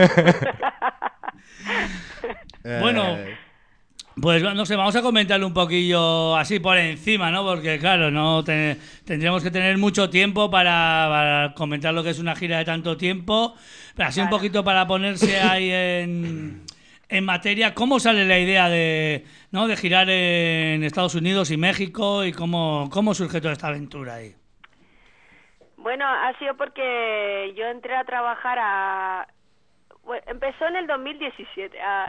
bueno. Bueno, pues no sé, vamos a comentarle un poquillo así por encima, ¿no? Porque claro, no te, tendríamos que tener mucho tiempo para, para comentar lo que es una gira de tanto tiempo. Pero así claro. Un poquito para ponerse ahí en... En materia, ¿cómo sale la idea de, ¿no? de girar en Estados Unidos y México y cómo, cómo surge toda esta aventura ahí? Bueno, ha sido porque yo entré a trabajar a... Bueno, empezó en el dos mil diecisiete, a...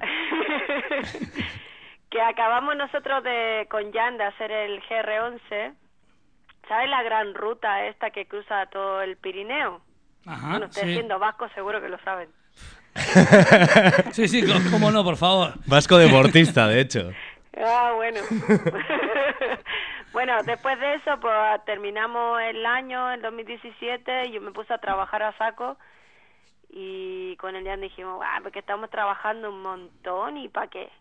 que acabamos nosotros de con Jan de hacer el G R once. ¿Sabes la gran ruta esta que cruza todo el Pirineo? Ajá, bueno, ustedes sí. siendo vascos seguro que lo saben. Sí, sí, cómo no, por favor. Vasco deportista, de hecho. Ah, bueno. Bueno, después de eso, pues terminamos el año, el dos mil diecisiete, y yo me puse a trabajar a saco, y con el Jan dijimos, ah, porque estamos trabajando un montón, ¿y para qué?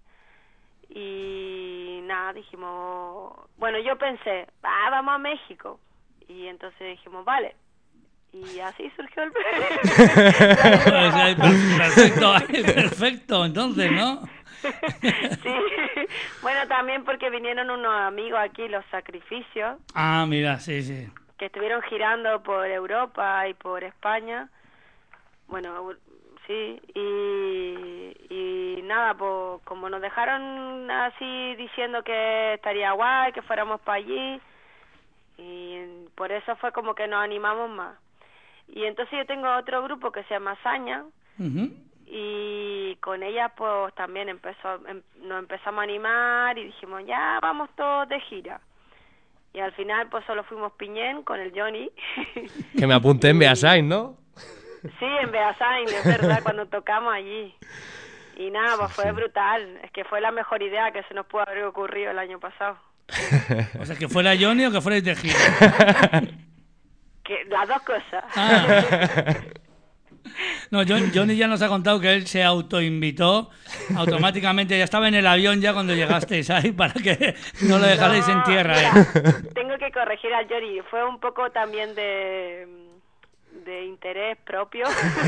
Y nada, dijimos, bueno, yo pensé, ah, vamos a México, y entonces dijimos, vale. Y así surgió el... Pues, ahí, per- perfecto, ahí, perfecto, entonces, ¿no? Sí, bueno, también porque vinieron unos amigos aquí, los Sacrificios, Ah, mira, sí, sí. que estuvieron girando por Europa y por España. Bueno, sí, y, y nada, pues como nos dejaron así diciendo que estaría guay, que fuéramos para allí, y por eso fue como que nos animamos más. Y entonces yo tengo otro grupo que se llama Saña, Ujú. y con ella pues también empezó em, nos empezamos a animar y dijimos ya vamos todos de gira, y al final pues solo fuimos Piñén con el Johnny. Que me apunté en Y- Beasain, ¿no? sí, en Beasain, es verdad, cuando tocamos allí, y nada, pues Sí, fue sí. brutal, es que fue la mejor idea que se nos pudo haber ocurrido el año pasado, O sea, que fuera Johnny o que fuerais de gira. que las dos cosas. Ah. No, John- Johnny ya nos ha contado que él se autoinvitó automáticamente, ya estaba en el avión ya cuando llegasteis ahí para que no lo dejarais en No, tierra. mira, ¿eh? tengo que corregir al Johnny, fue un poco también de, de interés propio.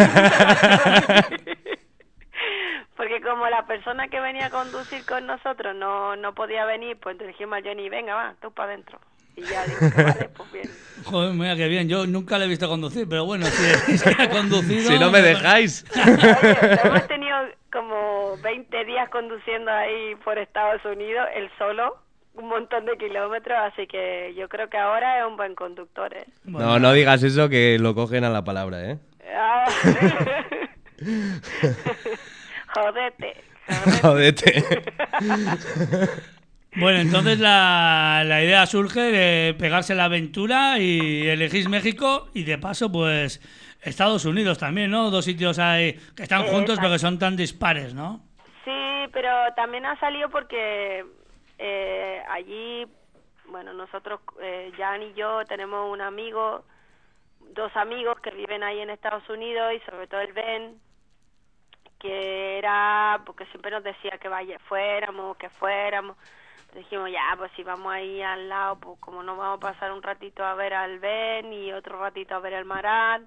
Porque como la persona que venía a conducir con nosotros no, no podía venir, pues entonces dijimos al Johnny, venga, va, tú para adentro. Y ya digo que vale, pues bien. Joder, mira qué bien, yo nunca le he visto conducir, pero bueno, si es que ha conducido... Si no me dejáis. Oye, lo hemos tenido como veinte días conduciendo ahí por Estados Unidos, él solo, un montón de kilómetros, así que yo creo que ahora es un buen conductor, ¿eh? No, no digas eso, que lo cogen a la palabra, ¿eh? Ah. Jodete. Jodete. Bueno, entonces la, la idea surge de pegarse la aventura y elegís México y de paso, pues, Estados Unidos también, ¿no? Dos sitios hay que están Eh, juntos pero que exacto. son tan dispares, ¿no? Sí, pero también ha salido porque eh, allí, bueno, nosotros, eh, Jan y yo, tenemos un amigo, dos amigos que viven ahí en Estados Unidos y sobre todo el Ben, que era, porque siempre nos decía que vaya, fuéramos, que fuéramos. Dijimos, ya, pues si vamos ahí al lado, pues como no vamos a pasar un ratito a ver al Ben y otro ratito a ver el Marat,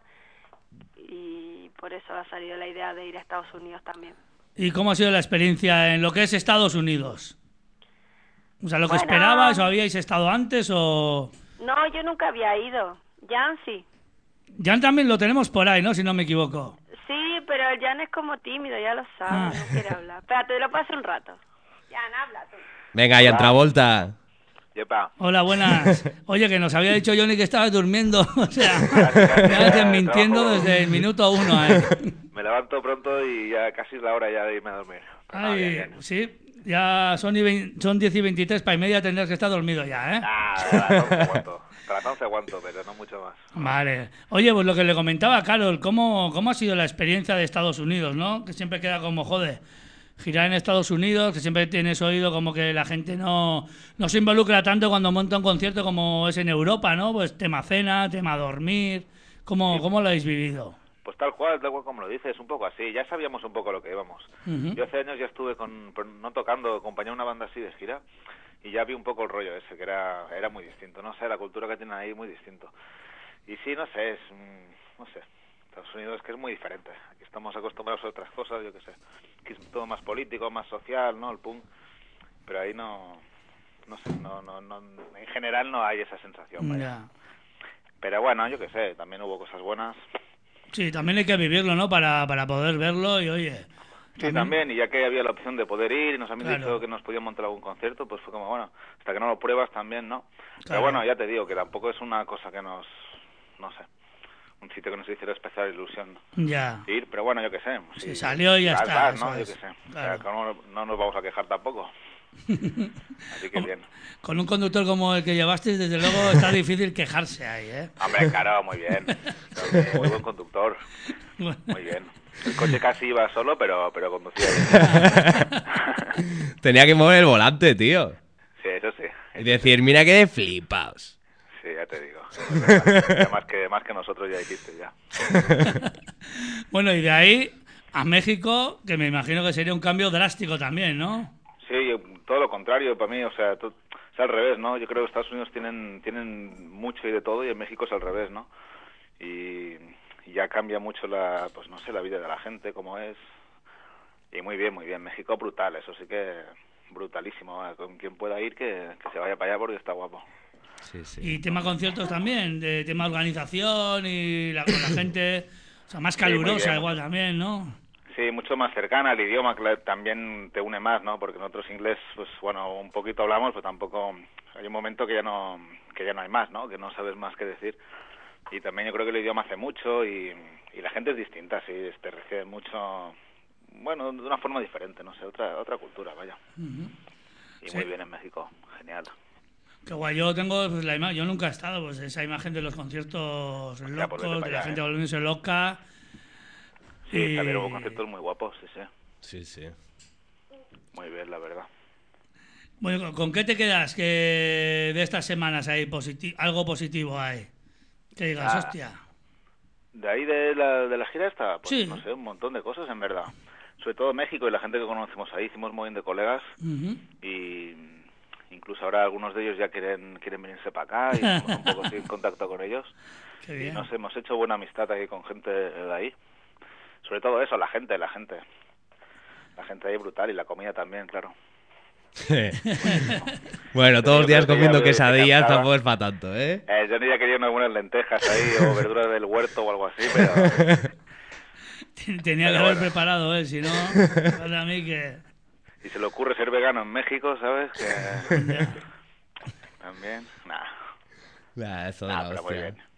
y por eso ha salido la idea de ir a Estados Unidos también. ¿Y cómo ha sido la experiencia en lo que es Estados Unidos? O sea, ¿lo que Bueno. esperabais o habíais estado antes o...? No, yo nunca había ido. Jan sí. Jan también lo tenemos por ahí, ¿no? Si no me equivoco. Sí, pero el Jan es como tímido, ya lo sabes, Ah. no quiere hablar. Espérate, te lo paso un rato. Jan, habla tú. Venga, y Travolta. Yepa. Hola, buenas. Oye, que nos había dicho Johnny que estabas durmiendo. O sea, ya, ya te ya, mintiendo trabajo. desde el minuto uno, ¿eh? Me levanto pronto y ya casi es la hora ya de irme a dormir. Pero no, Ay, bien, bien. sí, ya son, y vein- son diez y veintitrés, para y media tendrás que estar dormido ya, ¿eh? Ah, hasta las once aguanto. Hasta las once aguanto, pero no mucho más. Vale. Oye, pues lo que le comentaba a Carol, ¿cómo, ¿cómo ha sido la experiencia de Estados Unidos, no? Que siempre queda como, joder, girar en Estados Unidos, que siempre tienes oído como que la gente no, no se involucra tanto cuando monta un concierto como es en Europa, ¿no? Pues tema cena, tema dormir. ¿Cómo, ¿cómo lo habéis vivido? Pues tal cual, tal cual como lo dices, un poco así. Ya sabíamos un poco lo que íbamos. Ujú. Yo hace años ya estuve con, no tocando, acompañé a una banda así de gira y ya vi un poco el rollo ese, que era, era muy distinto. No sé, la cultura que tienen ahí muy distinto. Y sí, no sé, es, mm, no sé, Estados Unidos es que es muy diferente. Aquí estamos acostumbrados a otras cosas, yo qué sé. Aquí es todo más político, más social, ¿no? El punk. Pero ahí no, no sé, no, no, no, en general no hay esa sensación. vaya. Ya. Pero bueno, yo qué sé, también hubo cosas buenas. Sí, también hay que vivirlo, ¿no? Para, para poder verlo y, oye... Sí, también, y ya que había la opción de poder ir y nos habían Claro. dicho que nos podían montar algún concierto, pues fue como, bueno, hasta que no lo pruebas también, ¿no? Claro. Pero bueno, ya te digo que tampoco es una cosa que nos, no sé, un sitio que nos hiciera especial ilusión Ya. ir, pero bueno, yo qué sé. Sí, salió y ya vas, está, vas, eso ¿no? Yo es. qué sé. Claro. O sea, que no, no nos vamos a quejar tampoco. Así que bien. Con un conductor como el que llevasteis, desde luego está difícil quejarse ahí, ¿eh? Hombre, claro, muy bien. Muy buen conductor. Muy bien. El coche casi iba solo, pero, pero conducía bien. Tenía que mover el volante, tío. Sí, eso sí. Y decir, mira que de flipaos. Sí, ya te digo. Ya más, que, más que nosotros ya hiciste ya. Bueno, y de ahí a México, que me imagino que sería un cambio drástico también, ¿no? Sí, todo lo contrario para mí, o sea, to- es al revés, ¿no? Yo creo que Estados Unidos tienen tienen mucho y de todo y en México es al revés, ¿no? y, y ya cambia mucho la, pues no sé, la vida de la gente, cómo es. Y muy bien, muy bien. México brutal, eso sí que brutalísimo. Con quien pueda ir que, que se vaya para allá porque está guapo. Sí, sí. Y tema conciertos también, de tema organización y la, con la gente, o sea, más calurosa sí, bien, igual mucho. también, ¿no? Sí, mucho más cercana al idioma, que también te une más, ¿no? Porque nosotros inglés, pues bueno, un poquito hablamos, pero tampoco hay un momento que ya no que ya no hay más, ¿no? Que no sabes más qué decir. Y también yo creo que el idioma hace mucho y, y la gente es distinta, sí, te recibe mucho, bueno, de una forma diferente, no sé, otra otra cultura, vaya. Uh-huh. Y Sí. muy bien en México, genial. Qué guay, yo tengo pues, la imagen, yo nunca he estado, pues esa imagen de los conciertos Ya, pues vete locos, para de la allá, gente ¿eh? volviéndose loca. Sí, y... salieron conciertos muy guapos, sí, sí. Sí, sí. Muy bien, la verdad. Bueno, ¿con- ¿con qué te quedas que de estas semanas hay positi- algo positivo hay? Que digas, Ah, hostia. De ahí de la, de la gira esta, pues Sí. no sé, un montón de cosas en verdad. Sobre todo México y la gente que conocemos ahí, hicimos muy bien de colegas Uh-huh. y incluso ahora algunos de ellos ya quieren quieren venirse para acá y estamos un poco así en contacto con ellos. Qué Y bien. no sé, hemos hecho buena amistad ahí con gente de ahí. Sobre todo eso, la gente, la gente. La gente ahí brutal y la comida también, claro. Bueno, todos los Yo días creo que comiendo ya me- quesadillas me cansaba. tampoco es para tanto, ¿eh? Eh, yo diría que quería unas buenas lentejas ahí o verduras del huerto o algo así, pero... Tenía que Pero haber bueno. preparado, ¿eh? Si no, para mí que... Y se le ocurre ser vegano en México, ¿sabes? Que... Ya. También, nada. Nah, eso de Nah, la pero muy hostia. bien.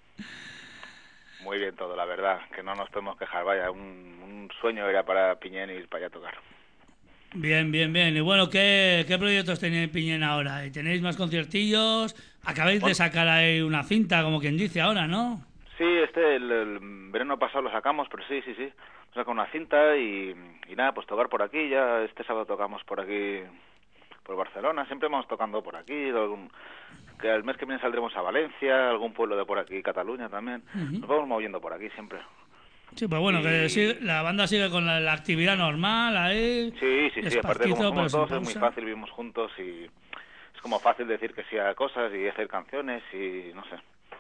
Muy bien todo, la verdad. Que no nos podemos quejar, vaya. Un, un sueño era para Piñén ir para allá a tocar. Bien, bien, bien. Y bueno, ¿qué, qué proyectos tenéis en Piñén ahora? ¿Y ¿Tenéis más conciertillos? Acabáis Bueno. de sacar ahí una cinta, como quien dice ahora, ¿no? Sí, este, el, el verano pasado lo sacamos, pero sí, sí, sí. Nos sacamos una cinta y, y nada, pues tocar por aquí. Ya este sábado tocamos por aquí, por Barcelona. Siempre vamos tocando por aquí. Algún, que el mes que viene saldremos a Valencia, algún pueblo de por aquí, Cataluña también. Ujú. Nos vamos moviendo por aquí siempre. Sí, pues bueno, que Y- sigue- la banda sigue con la, la actividad normal ahí. Sí, sí, sí, aparte como despacito, somos pero sin dos es muy pausa. fácil, vivimos juntos y es como fácil decir que sí a cosas y hacer canciones y no sé.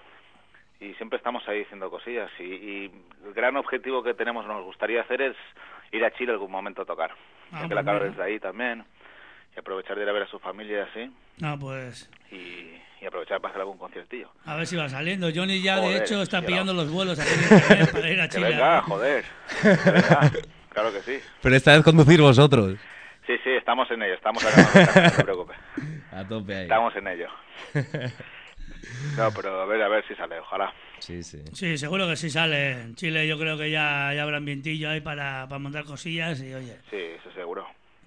Y siempre estamos ahí haciendo cosillas y, y el gran objetivo que tenemos, nos gustaría hacer es ir a Chile algún momento a tocar. Ah, Ya que pues la cara mira. desde ahí también y aprovechar de ir a ver a su familia y así Ah, pues y, y aprovechar para hacer algún conciertillo. a ver si va saliendo. Johnny ya, de Joder, hecho, está sí, pillando la- los vuelos aquí en internet para ir a Que Chile. venga, joder, que venga, claro que sí. Pero esta vez conducir vosotros. Sí, sí, estamos en ello, estamos sacando cosas, no te preocupes. A tope ahí. Estamos en ello. No, pero a ver, a ver si sale, ojalá. Sí, sí. Sí, seguro que sí sale. En Chile yo creo que ya, ya habrá ambientillo ahí para, para montar cosillas y oye. Sí, eso seguro.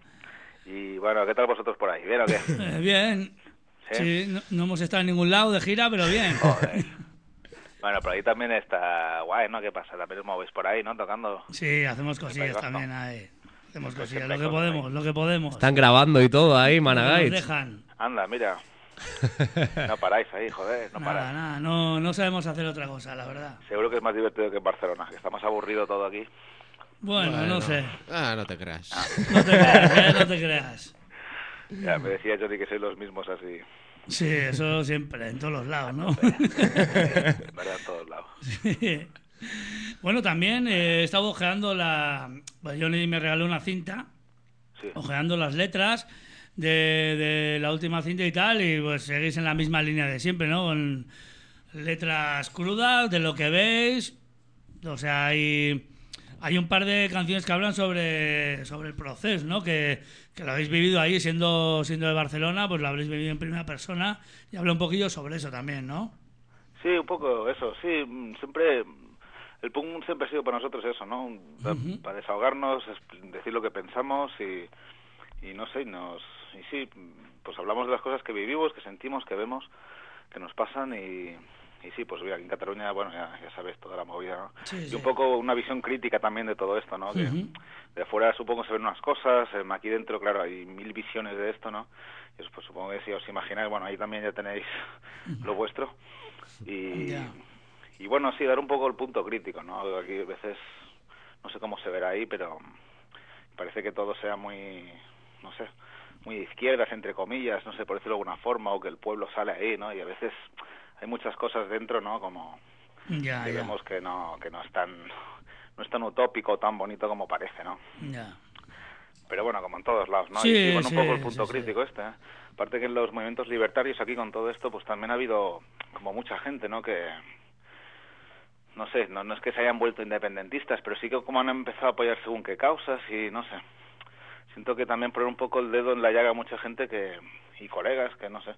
Y bueno, ¿qué tal vosotros por ahí? ¿Bien o qué? Eh, bien. ¿Sí? Sí, no, no hemos estado en ningún lado de gira, pero bien. Joder. Bueno, por ahí también está guay, ¿no? ¿Qué pasa? También os movéis por ahí, ¿no? Tocando. Sí, hacemos País cosillas Vasco. también ahí. Hacemos Pues cosillas, siempre lo que hay cosas podemos, ahí. lo que podemos. Están grabando y todo ahí, Lo que nos Managaits. dejan. Anda, mira. No paráis ahí, joder, no Nada, paráis. nada, no, no sabemos hacer otra cosa, la verdad. Seguro que es más divertido que en Barcelona, que está más aburrido todo aquí. Bueno, no sé. Ah, no te creas. No te creas, ¿eh? No te creas. Ya, me decía Johnny que sois los mismos así. Sí, eso siempre, en todos los lados, ¿no? En verdad, en todos lados. Sí. Bueno, también eh, he estado ojeando la... Pues Johnny me regaló una cinta, Sí. ojeando las letras de, de la última cinta y tal, y pues seguís en la misma línea de siempre, ¿no? Con letras crudas, de lo que veis. O sea, hay, hay un par de canciones que hablan sobre, sobre el proceso, ¿no? Que, que lo habéis vivido ahí, siendo, siendo de Barcelona, pues lo habréis vivido en primera persona, y habla un poquillo sobre eso también, ¿no? Sí, un poco eso, sí, mm, siempre, el punk siempre ha sido para nosotros eso, ¿no? Pa- Ujú. Para desahogarnos, es- decir lo que pensamos y, y no sé, y nos, y sí, pues hablamos de las cosas que vivimos, que sentimos, que vemos, que nos pasan y, y sí, pues mira, aquí en Cataluña, bueno, ya, ya sabes toda la movida, ¿no? Sí, y sí. un poco una visión crítica también de todo esto, ¿no? Que Ujú. de afuera supongo se ven unas cosas, eh, aquí dentro, claro, hay mil visiones de esto, ¿no? Y eso, pues supongo que si os imagináis, bueno, ahí también ya tenéis lo vuestro. Y, Ya. y bueno, sí, dar un poco el punto crítico, ¿no? Aquí a veces, no sé cómo se verá ahí, pero parece que todo sea muy, no sé, muy de izquierdas, entre comillas, no sé, por decirlo de alguna forma, o que el pueblo sale ahí, ¿no? Y a veces hay muchas cosas dentro, ¿no? Como Ya, y ya. vemos que no, que no es tan, no es tan utópico, tan bonito como parece, ¿no? Ya. Pero bueno, como en todos lados, ¿no? Sí, y sí, bueno, sí, un poco el punto sí, crítico sí. este, ¿eh? Aparte que en los movimientos libertarios aquí con todo esto, pues también ha habido como mucha gente, ¿no? Que, no sé, no, no es que se hayan vuelto independentistas, pero sí que como han empezado a apoyar según qué causas y no sé. Siento que también poner un poco el dedo en la llaga a mucha gente que, y colegas que no sé,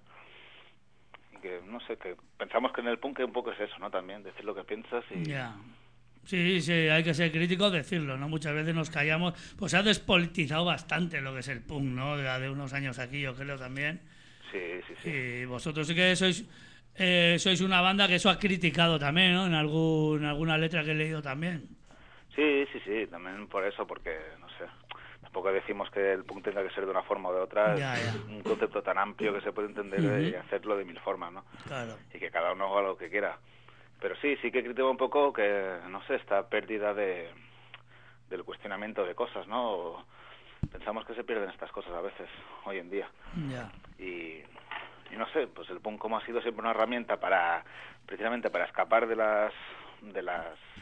y que no sé, que pensamos que en el punk un poco es eso, ¿no? También decir lo que piensas y... Ya. Sí, sí, hay que ser crítico, decirlo, ¿no? Muchas veces nos callamos. Pues se ha despolitizado bastante lo que es el punk, ¿no? De, de unos años aquí, yo creo también. Sí, sí, sí. Y vosotros sí que sois eh, sois una banda que eso ha criticado también, ¿no? En, algún, en alguna letra que he leído también. Sí, sí, sí, también por eso, porque, no sé, tampoco decimos que el punk tenga que ser de una forma o de otra, Ya, es ya. un concepto tan amplio que se puede entender Ujú. y hacerlo de mil formas, ¿no? Claro. Y que cada uno haga lo que quiera. Pero sí, sí que critico un poco que, no sé, esta pérdida de del cuestionamiento de cosas, ¿no? Pensamos que se pierden estas cosas a veces, hoy en día. Ya. Y, y no sé, pues el punk como ha sido siempre una herramienta para, precisamente para escapar de las, de las,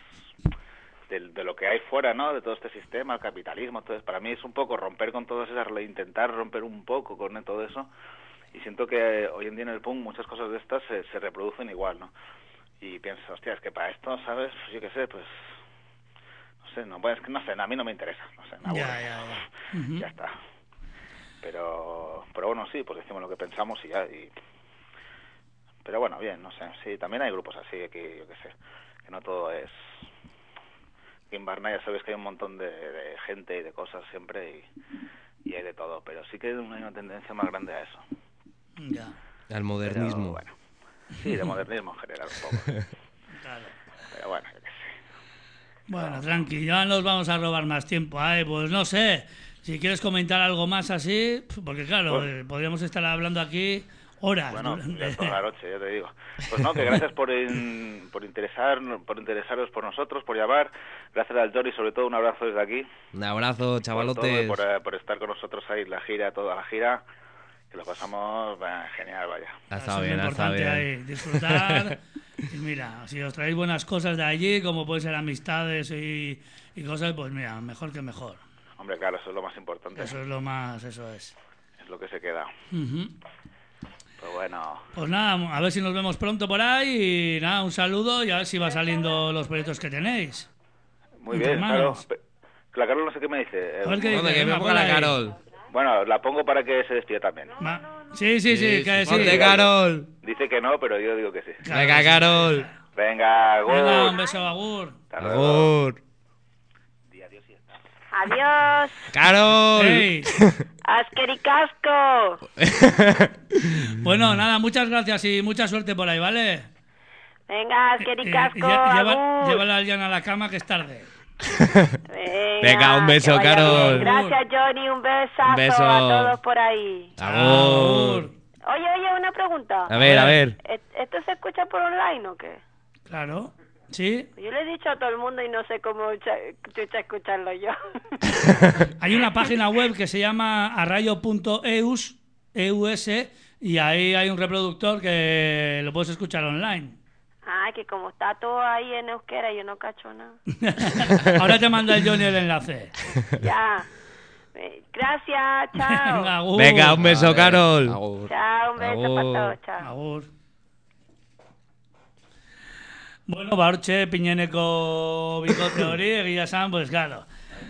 de, de lo que hay fuera, ¿no? De todo este sistema, el capitalismo, entonces para mí es un poco romper con todas esas, intentar romper un poco con todo eso, y siento que hoy en día en el punk muchas cosas de estas se, se reproducen igual, ¿no? Y piensas, hostia, es que para esto, ¿sabes? Yo qué sé, pues, no sé, no, pues, es que no sé, a mí no me interesa, no sé, me aburre. Ya, ya, ya. Ujú. Ya está. Pero, pero bueno, sí, pues decimos lo que pensamos y ya, y... Pero bueno, bien, no sé, sí, también hay grupos así, que yo qué sé, que no todo es... Que en Varna ya sabes que hay un montón de, de gente y de cosas siempre y, y hay de todo, pero sí que hay una tendencia más grande a eso. Ya. Al modernismo. Pero, bueno, sí, de modernismo en general un poco. Claro. Pero bueno, yo qué sé. Bueno, tranqui, ya nos vamos a robar más tiempo. Ay, pues no sé, si quieres comentar algo más así, porque claro, Pues- eh, podríamos estar hablando aquí horas. Bueno, durante- ya toda la noche, ya te digo. Pues no, que gracias por in- por interesar, por interesaros por nosotros, por llamar. Gracias al Johnny, sobre todo un abrazo desde aquí. Un abrazo, Por todo y chavalotes. por, eh, por estar con nosotros ahí en la gira, toda la gira. Que lo pasamos bah, genial, vaya. Ha Eso estado es bien, lo ha estado importante bien. ahí, disfrutar. Y mira, si os traéis buenas cosas de allí, como pueden ser amistades y, y cosas, pues mira, mejor que mejor. Hombre, claro, eso es lo más importante. Eso es lo más, eso es. Es lo que se queda. Ujú. Pues bueno, Pues nada, a ver si nos vemos pronto por ahí y nada, un saludo y a ver si va saliendo los proyectos que tenéis. muy Entre bien, claro. hermanos. Pe- La Carol no sé qué me dice. A ver qué Hombre, dice, que me venga, ponga la ponla ahí. Carol. Bueno, la pongo para que se despida también. Va. Sí, sí, sí, Sí, que sí, sí. ¡Ponte, Carol! Dice que no, pero yo digo que sí. Claro, Venga, sí. Carol. Venga, Venga, un Gur. beso, Agur. Hasta luego. Agur. Di adiós y ya está. Adiós, ¡Carol! Ey. asquericasco. Bueno, nada, muchas gracias y mucha suerte por ahí, ¿vale? Venga, Eh, asquericasco, lle- lleva, Agur. llévala a Liana a la cama que es tarde. Venga, un beso, que vaya Carol. bien. Gracias, Johnny, un besazo Un beso. a todos por ahí. Agur. Oye, oye, una pregunta. A ver, a ver. ¿E- ¿Esto se escucha por online o qué? Claro, sí. Yo le he dicho a todo el mundo y no sé cómo cha- chucha escucharlo yo. Hay una página web que se llama arrayo punto eus, E U S, y ahí hay un reproductor que lo puedes escuchar online. Ah, que como está todo ahí en euskera, yo no cacho nada. Ahora te manda el Johnny el enlace. Ya. Eh, Gracias, chao. Venga, agur. Venga, un beso, Vale, Carol. agur. Chao, un beso Agur. para todos, chao. Agur. Bueno, ba, hortxe, pineneko bikote hori, egia esan, pues, claro.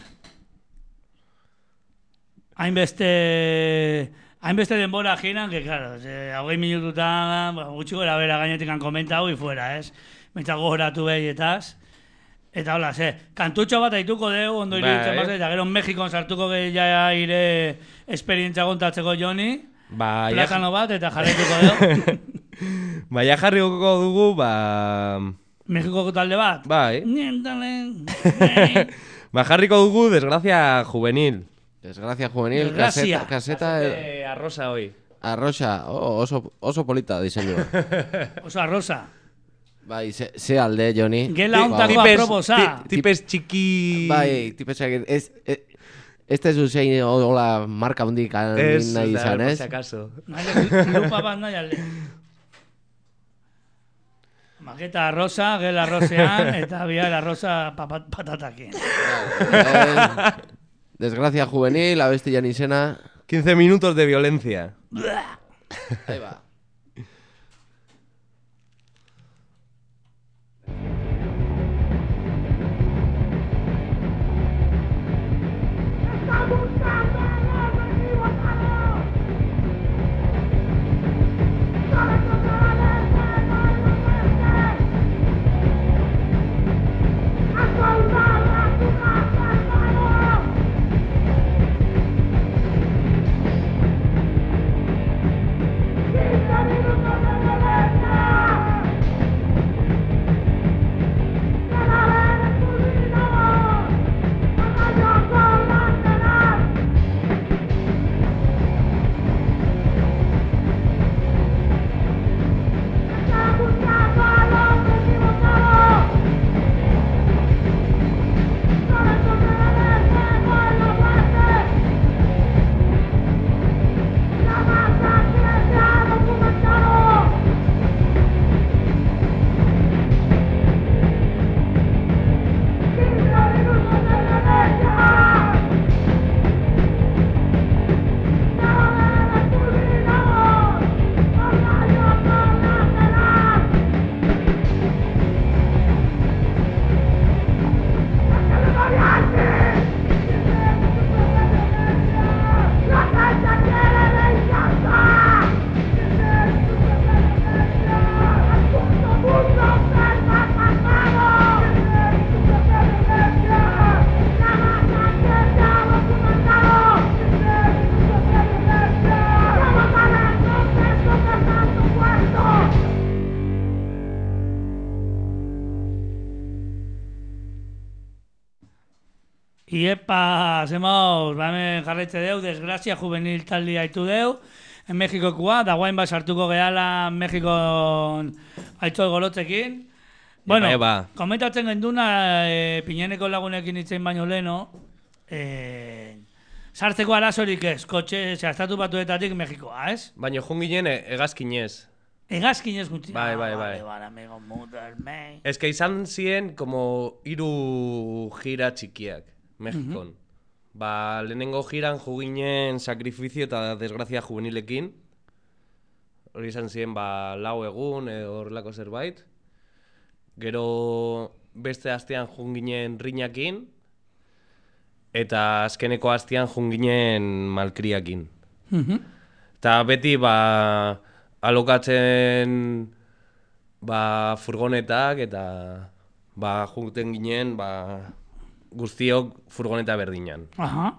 Hainbeste... Hainbeste denbora giran, que, claro, ze, hogei minututan, bueno, gutxi gora bera gainetik han komentau, y fuera, ez? Menta gogoratu behi, etaz. Eta hola, ze, kantutxo bat aituko deu, ondo Bai. iruditzen bat, eta gero Mexikon sartuko gehi ja ire esperientzia kontatzeko Joni, Ba, ja, plakano bat, eta jarraituko deu. ba, ja jarriko dugu, ba... Mexikoko talde bat? Bai. Nientalen. Ba, jarriko dugu desgracia juvenil. Desgracia juvenil, Desgracia. kaseta, kaseta eh, Eh, arrosa hoy. arroxa, oh, oso, oso polita diseinua. Oso arrosa. Bai, ze, ze alde, Joni. Gela Ba, hontako Tipes, aproposa. ti- tipes txiki... Bai, tipesak, ez, ez, este es un zein hola marka hundik Ez, nahi a izan, ver, por ez? si acaso. Nahi, lupa bat nahi alde. Maketa arroza, gel arrozean, eta bihar arroza papat, patatakin. Eh, Desgracia juvenil, abestian izena. quince minutos de violencia. Ahí va. Iepa, zemauz, ba hemen jarraitze deu, Desgrazia Juvenil taldi haitu deu, en Mexikokoa, da guain bat sartuko gehala Mexikon aitzol golotzekin. Bueno, eba, eba. komentatzen genduna, e, Pineneko lagunekin itzein baino leno, e, sartzeko arazorik ez, kotxe, ze estatu batuetatik Mexikoa, ez? Baina junginen egazkinez. Egazkinez gutxi. Bai, bai, bai. amigo mother, man. Ez que izan ziren como hiru gira txikiak, Mexikon. Uh-huh. Ba, lehenengo giran juginen Sakrifizio eta Desgrazia Juvenilekin. Hori izan ziren, ba, lau egun edo horrelako zerbait. Gero beste astean junginen Riñakin. Eta azkeneko astean junginen Malkriakin. Uh-huh. Eta beti, ba, alokatzen ba, furgonetak eta ba, jungten ginen ba, guztiok furgoneta berdinan. Aha.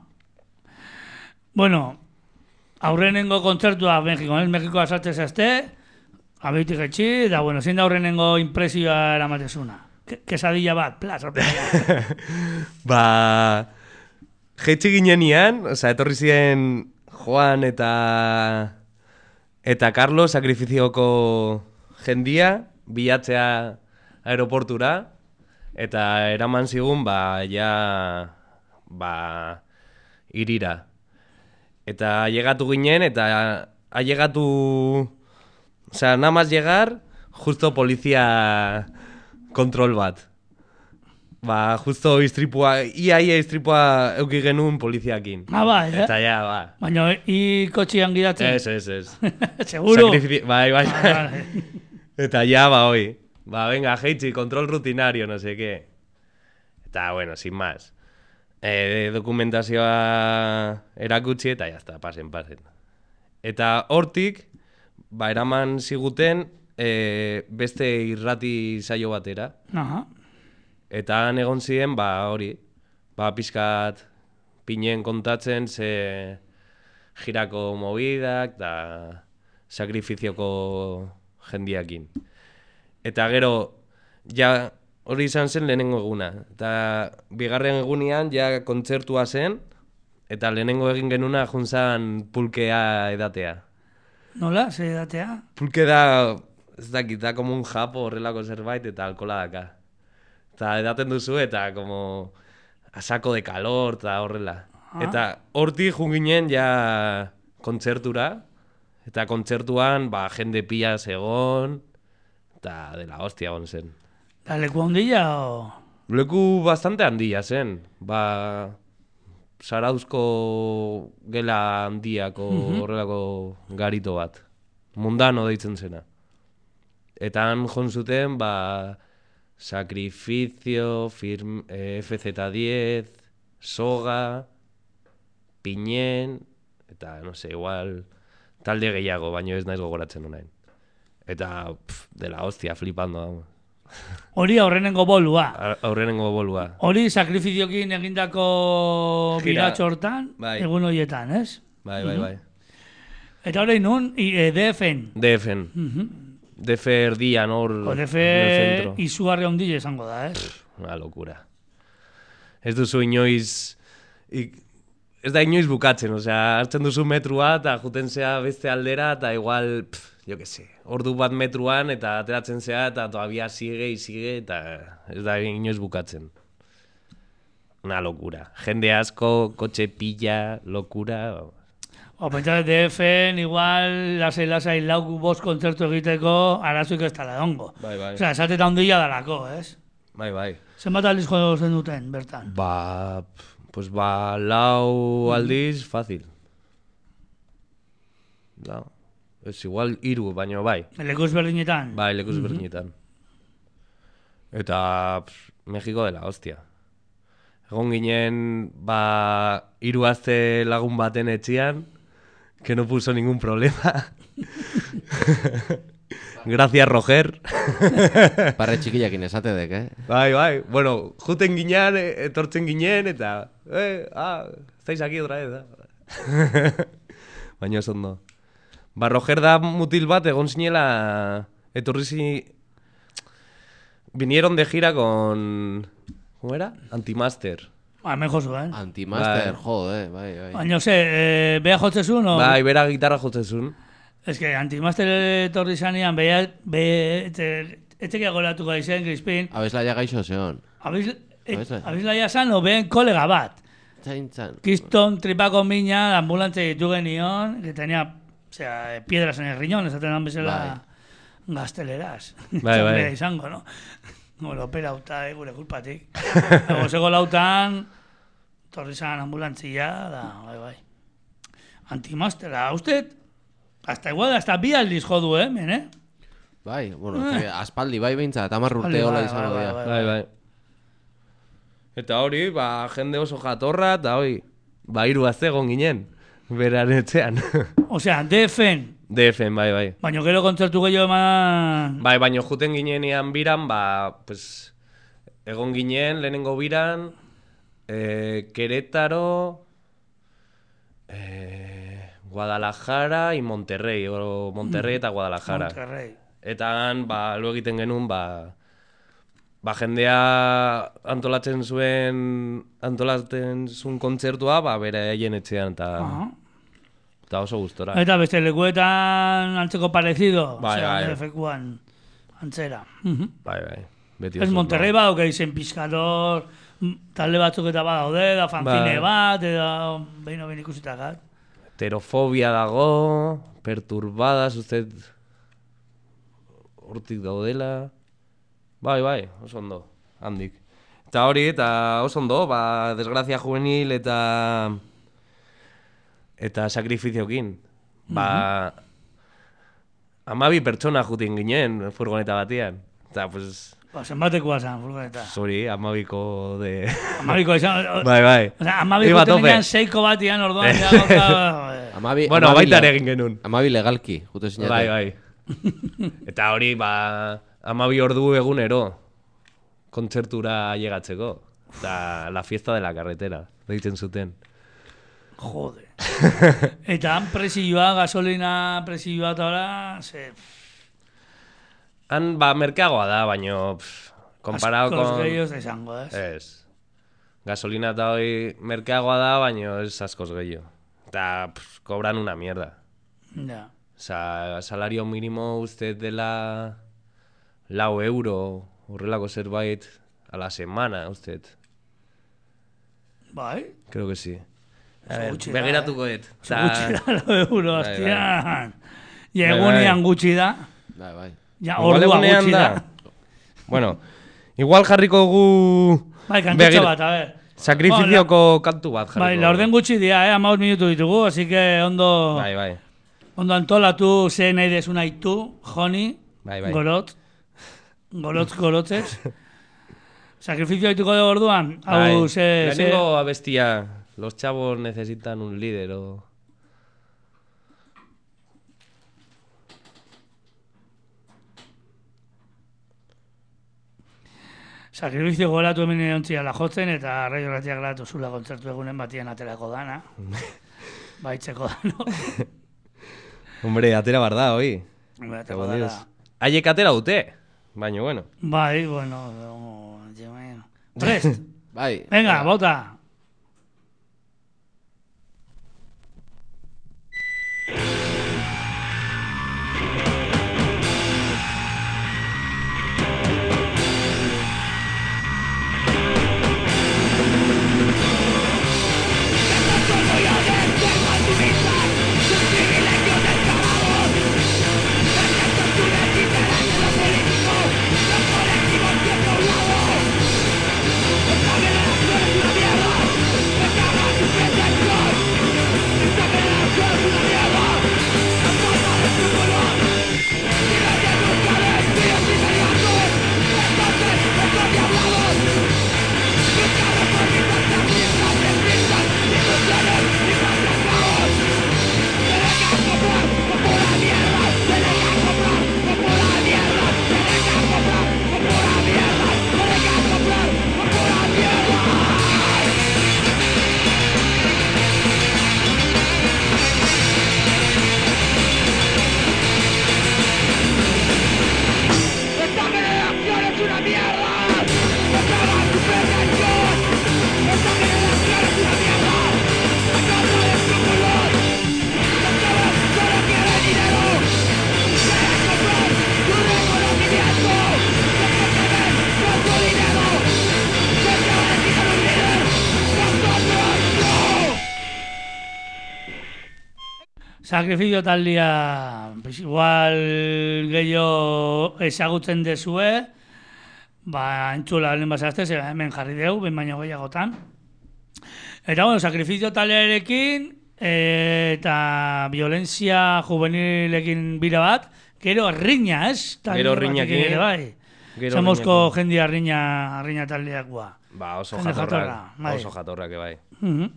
Bueno, aurrenengo kontzertua Mexiko, ez? Mexikoa sartzez azte, abeitik etxi, da, bueno, zein da aurrenengo impresioa eramatezuna? Kesadilla bat, pla, sorpresa. Ba, jetxi ginenian, oza, etorri ziren Juan eta eta Carlos Sakrifizioko jendia, bilatzea aeroportura, eta eraman zigun, ba, ja, ba, irira. Eta llegatu ginen, eta ha llegatu, o sea, nada más llegar, justo polizia kontrol bat. Ba, justo istripua, ia ia istripua euki genuen poliziakin. Ah, bai, eh? Eta ja, ba. Baina, i kotxian gidatzen? Ez, ez, ez. Seguro? Sakrifici... Bai, bai. Ah, vale. Eta ja, ba, hoi. Ba, venga, heitzi, kontrol rutinario, no sé qué. Eta, bueno, sin más. Eh, dokumentazioa erakutsi eta jazta, pasen, pasen. Eta hortik, ba, eraman ziguten eh, beste irrati saio batera. Aha. Eta han egon ziren, ba, hori, ba, pixkat pinen kontatzen ze girako movidak eta sakrifizioko jendiakin. Eta gero, ja, hori izan zen lehenengo eguna. Eta bigarren egunean ja kontzertua zen, eta lehenengo egin genuna juntzan pulkea edatea. Nola, ze edatea? Pulke da, ez dakit, da como un japo horrelako zerbait eta alkola daka. Eta edaten duzu eta como asako de calor eta horrela. Ah. Eta hortik junginen ja kontzertura. Eta kontzertuan ba, jende pila zegon. eta dela hostia egon zen. Da leku handia o... Leku bastante handia zen, ba... Zarauzko gela handiako horrelako garito bat. Mundano deitzen zena. Eta han jon zuten, ba... Sacrificio, firm, eh, F Z diez, Soga, Pinen, eta, no sé, igual, talde gehiago, baino ez naiz gogoratzen orain. Eta, pff, dela hostia, flipando. Hori aurrenengo bolua. Aurrenengo bolua. Hori sakrifiziokin egindako Gira. biratxo hortan, Bai. egun horietan, ez? Bai, bai, bai. Eta hori nun, i- e, D F-en. D F-en. D F erdian hor... O D F en el centro. izugarri ondile esango da, ez? Una locura. Ez duzu inoiz... Ik, ez da inoiz bukatzen, osea, hartzen duzu metrua eta juten zea beste aldera eta igual, pff, jo que se, ordu bat metruan eta ateratzen zea eta todavía sigue y sigue eta ez da inoiz bukatzen. Una locura. Jende asko, kotxe pila, locura... O pentsa D F-en igual lasai lasai lau bost kontzertu egiteko arazoik ez tala dongo. Bai, bai. Osea, esateta ondila dalako, ez? Bai, bai. Zenbat aldiz jo zen duten, bertan? Ba, pues ba, lau aldiz, fácil. Lau. Ez igual hiru, baino bai. Leku ezberdinetan? Bai, leku ezberdinetan. Eta pff, Mexiko dela, hostia. Egon ginen, ba, hiru aste lagun baten etxean, que no puso ningún problema. Gracias, Roger. Parre txikiakin esatedek, eh? Bai, bai. Bueno, juten ginean, e- etortzen ginen, eta... Eh, ah, estáis aquí otra vez, eh? Baina ez ondo. Ba, Roger da mutil bat, egon zinela... Etorri zi... Vinieron de gira con... ¿Cómo era? Antimaster. Ba, hemen jozu, eh? Antimaster, Bai. jode, bai, bai. Baina, ze, e, beha jotzezun, o? Bai, bera gitarra jotzezun. Ez que Antimaster etorri zanean, beha, be, etxekia golatuko izen, Crispin. Abeslaia gaixo zeon. Abiz, e, Abislaia. abislaia zan, o behen kolega bat. Zaintzan. Kiston tripako mina, ambulantze ditu genion, que tenía, o sea, piedras en el riñón, esaten dan bezala gazteleraz. Bai, bai. Bera izango, no? Bueno, opera uta, eh, gure kulpatik. Gozeko lautan, torri zan ambulantzia, da, bai, bai. Antimastera, usted, hasta igual, hasta bi aldiz jodu, eh, men, eh? Bai, bueno, Eh. que aspaldi bai behintzat, hamar urte Bai, hola bai, izango bai, dira. bai, Bai, bai. Eta hori, ba, jende oso jatorra, eta hoi, ba, hiru azte egon ginen, beraren etxean. Osea, D F-en, D F-en, bai, bai. baino gero kontzertu gehiago eman... Bai, baino juten ginenean biran, ba, pues, egon ginen, lehenengo biran, eh, Querétaro, eh, Guadalajara y Monterrey, o Monterrey eta Guadalajara. Monterrey. Eta han, ba, lo egiten genuen, ba, ba, jendea antolatzen zuen, antolatzen zuen kontzertua, ba, bere haien etxean, eta, Aha. eta oso gustora. Eta beste lekuetan antzeko parecido, Bai, osea, bai. D F-kuan antzera. Mhm. Bai, bai. Beti Ez oso Monterrey ondo. badauka izen pizkator, talde batzuk eta badaude, da fanzine Bai. bat, edo behin behin ikusitakat. Heterofobia dago, perturbadas, usted hortik daudela. Bai, bai, oso ondo, handik. Eta hori, eta oso ondo, ba, desgrazia juvenil eta eta sakrifiziokin. Ba, amabi pertsona jutin ginen furgoneta batean. Eta, pues, Ba, zenbatekoa zan, furgoneta. sorry, amabiko de... Amabiko izan... bai, bai. Osea, amabiko Iba a tope. tenean seiko bat ian orduan, ja, gauza... Amabi, Bueno, amabi baita le- ere egin genuen. Amabi legalki, jute zinate. Bai, bai. Eta hori, ba, amabi ordu egunero kontzertura llegatzeko. Eta la fiesta de la carretera, deitzen zuten. Jode. Eta han presioa, gasolina presioa eta ora, ze... Han, ba, merkeagoa da, baino, pff, comparado askoz con... gehiago ez da izango, ez? Ez. Gasolina eta hori merkeagoa da, baino ez askoz gehiago. Eta, pff, cobran una mierda. Ja. Osa, salario mínimo uste dela lau euro, horrelako zerbait a la semana, uste. Bai? Creo que sí. A Oso ver, gutxi da, begiratuko eh? dut. Oso gutxi da, lau euro, Bai, hostian. bai. I egunean gutxi da. Bai, bai. Ja, Igual ordua egunean gutxi da. Bueno, igual jarriko gu... Bai, kantutxo Begir- bat, a ver. Sakrifizioko kantu bat jarriko. Bai, la orden gutxi dia, eh, amaut minutu ditugu, así que ondo... Bai, bai. Ondo antolatu, ze nahi desu nahi tu, joni, Bai, bai. gorot, gorotz, gorotzez. Sakrifizio dituko dugu orduan, Bai. hau ze... ze... Lehenengo abestia, los chavos necesitan un líder, o... Sakrifizio goratu hemen eontzia la jotzen, eta arraio ratiak gratu zula kontzertu egunen batien aterako dana. Baitzeko dano. Hombre, atera bar da, oi. Hombre, aterako Egon dana. dios. Haiek atera dute, baina, bueno. Bai, bueno, bueno, bueno. Prest. Bai. Venga, bota. Sakrifizio taldia, pues igual gehiago ezagutzen dezue, ba, entzula lehen bazazte, ze hemen jarri deu, ben baino gehiagotan. Eta, bueno, sakrifizio taldearekin, eta violentzia juvenilekin bira bat, gero riña, ez? Gero riñakin. Ere, bai. Gero Zamozko riñakin. jendia riña, riña taldeak gua. Ba, oso Jende jatorrak, jatorra, bai. oso jatorrak, bai. Mhm.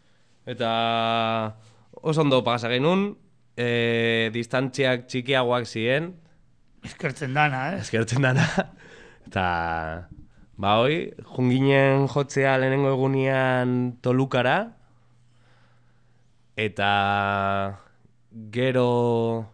Eta oso ondo pasa genuen, e, distantziak txikiagoak ziren, Eskertzen dana, eh? eskertzen dana. Eta, ba, hoi, junginen jotzea lehenengo egunian Tolukara, eta gero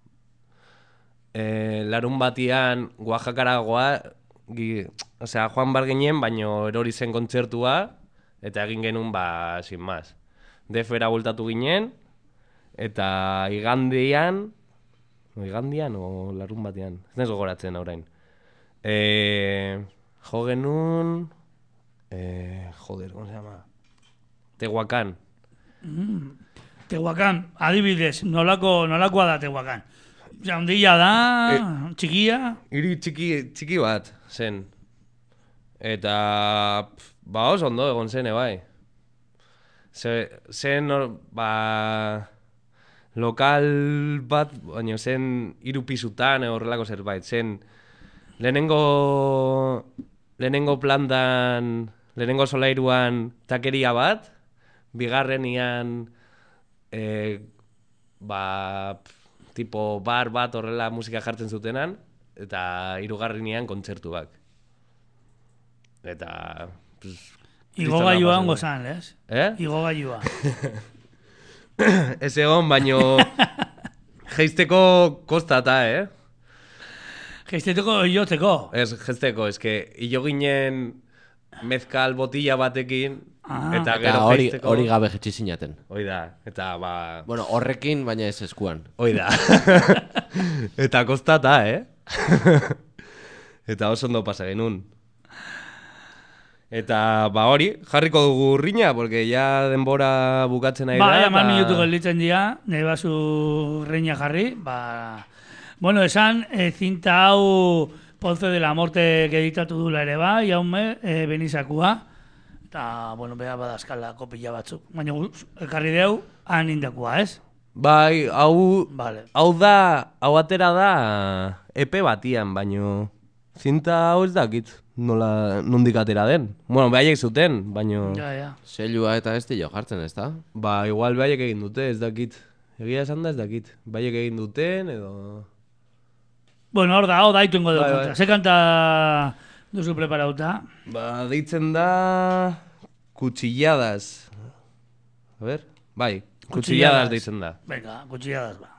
e, larun batian Oaxacara goa, gi, osea, joan bar ginen, baino erori zen kontzertua, eta egin genuen, ba, sin más. Defera bultatu ginen, eta igandian, o igandian o larun batean, ez naiz gogoratzen orain. E, jo genuen, e, joder, ¿cómo se llama? Tehuacán. Mm. Tehuacán, adibidez, nolako, nolakoa da Tehuacán? Osea, ondilla da, txikia... Hiri txiki, txiki bat zen. Eta, pf, ba, oso ondo egon zen, bai. Ze, zen, hor, ba, lokal bat, baina zen hiru pisutan horrelako zerbait. Zen, lehenengo, lehenengo plantan, lehenengo solairuan takeria bat, bigarrenian, e, ba, pf, tipo bar bat horrela musika jartzen zutenan, eta hirugarrenean kontzertuak. Eta... Pues, Igogailua ongo zan, lez? Eh? Igogailua. Ez egon, baino... Geizteko kostata, eh? Geizteko iotzeko. Ez, geizteko, ez que hilo ginen mezkal botila batekin, Ah. eta Eta gero hori, geizteko... hori gabe jetxi zinaten. Hoi da, eta ba... Bueno, horrekin, baina ez eskuan. Hoi da. Eta kostata, eh? Eta oso ondo pasa genuen. Eta, ba hori, jarriko dugu riña, porque ya denbora bukatzen nahi da. Ba, eta- hamar minutu gelditzen dira, nahi bazu reina jarri, ba, Bueno, esan, e, zinta hau Ponce de la Morte editatu dula ere ba, jaume, e, benizakua. Eta, bueno, beha badazkala kopila batzuk. Baina, ekarri deu, han indakua, ez? Bai, hau, Vale. hau da, hau atera da epe batian, baino zinta hau ez dakit nola nondik atera den. Bueno, behaiek zuten, baino... Ja, ja. Selua eta ez jo jartzen, ez da? Ba, igual behaiek egin dute, ez dakit. Egia esan da ez dakit. Behaiek egin duten, edo... Bueno, hor da, hor da, ituengo dut Bai, bai. kanta. Ze kanta duzu preparauta? Ba, deitzen da... Kutsilladas. A ver, bai, kutsilladas deitzen da. Venga, kutsilladas ba.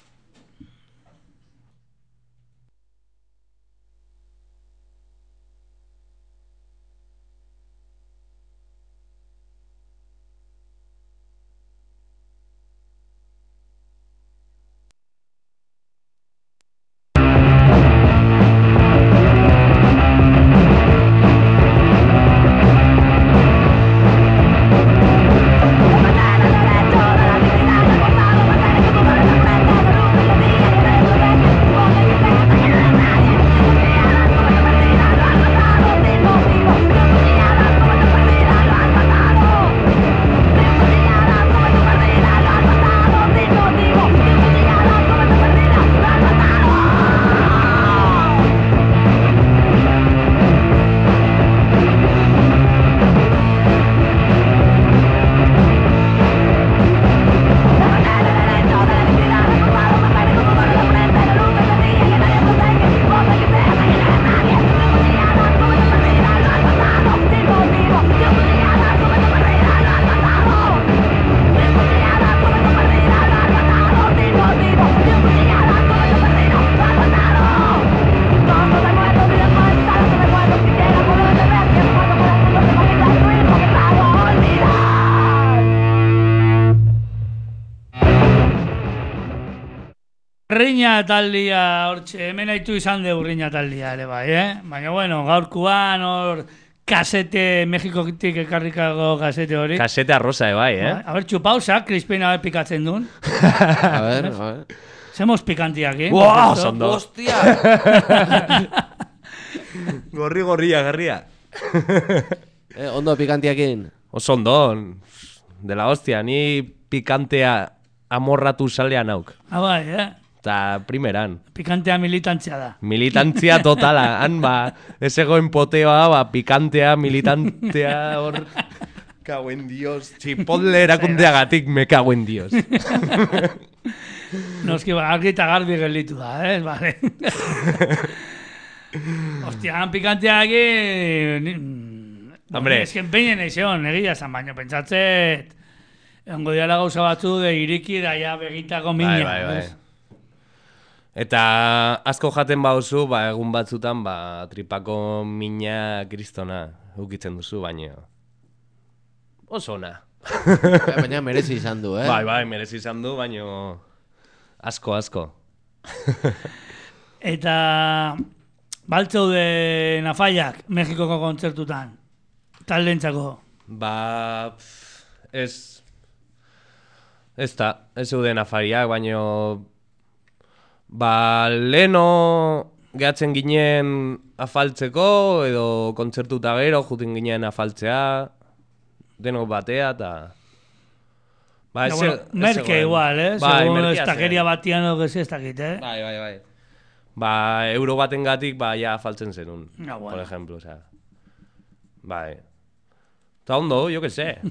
Urriña taldia, hortxe, hemen haitu izan de urriña taldia ere bai, eh? Baina, bueno, gaurkuan hor kasete, Mexikotik ekarrikago kasete hori. Kasete arrosa, bai, eh? A ver, txupausa, Crispina pikatzen duen. A ver, a ver. Semos pikantiak, eh? Wow, sondo. Hostia! Gorri gorria, garria. eh, ondo pikantiakin. Oso ondo, de la hostia, ni pikantea amorratu salean auk. Ah, bai, eh? Ta primeran. Pikantea militantzia da. Militantzia totala, han ba, ez egoen poteoa, ba, pikantea, militantea, hor... Cago en Dios, txipotle erakundeagatik me cago en Dios. Noski, ba, argi eta garbi gelditu da, eh? Vale. Hostia, han pikanteak Hombre. Ez que empeinen eixion, egia esan, baino pentsatzet ongo diala gauza batzu de iriki da ja begitako mina. Bai, bai, bai. Eta asko jaten bauzu, ba, egun batzutan, ba, tripako mina kristona ukitzen duzu, baina oso ona. Baina merezi izan du, eh? Bai, bai, merezi izan du, baina asko, asko. Eta baltzeu de Nafaiak Mexikoko kontzertutan, taldentzako. Ba, pff, ez, ez da, ez zeuden afariak, baina ba, leno gehatzen ginen afaltzeko, edo kontzertuta gero juten ginen afaltzea, denok batea, eta... Ba, Ja, bueno, merke igual, eh? Bai, Segun merkea estakeria zen. batian o que ez dakit, eh? Bai, bai, bai. Ba, euro batengatik ba, ja afaltzen zenun, Ah, bueno. por ejemplo, o sea... Bai. Eta ondo, jo que sé.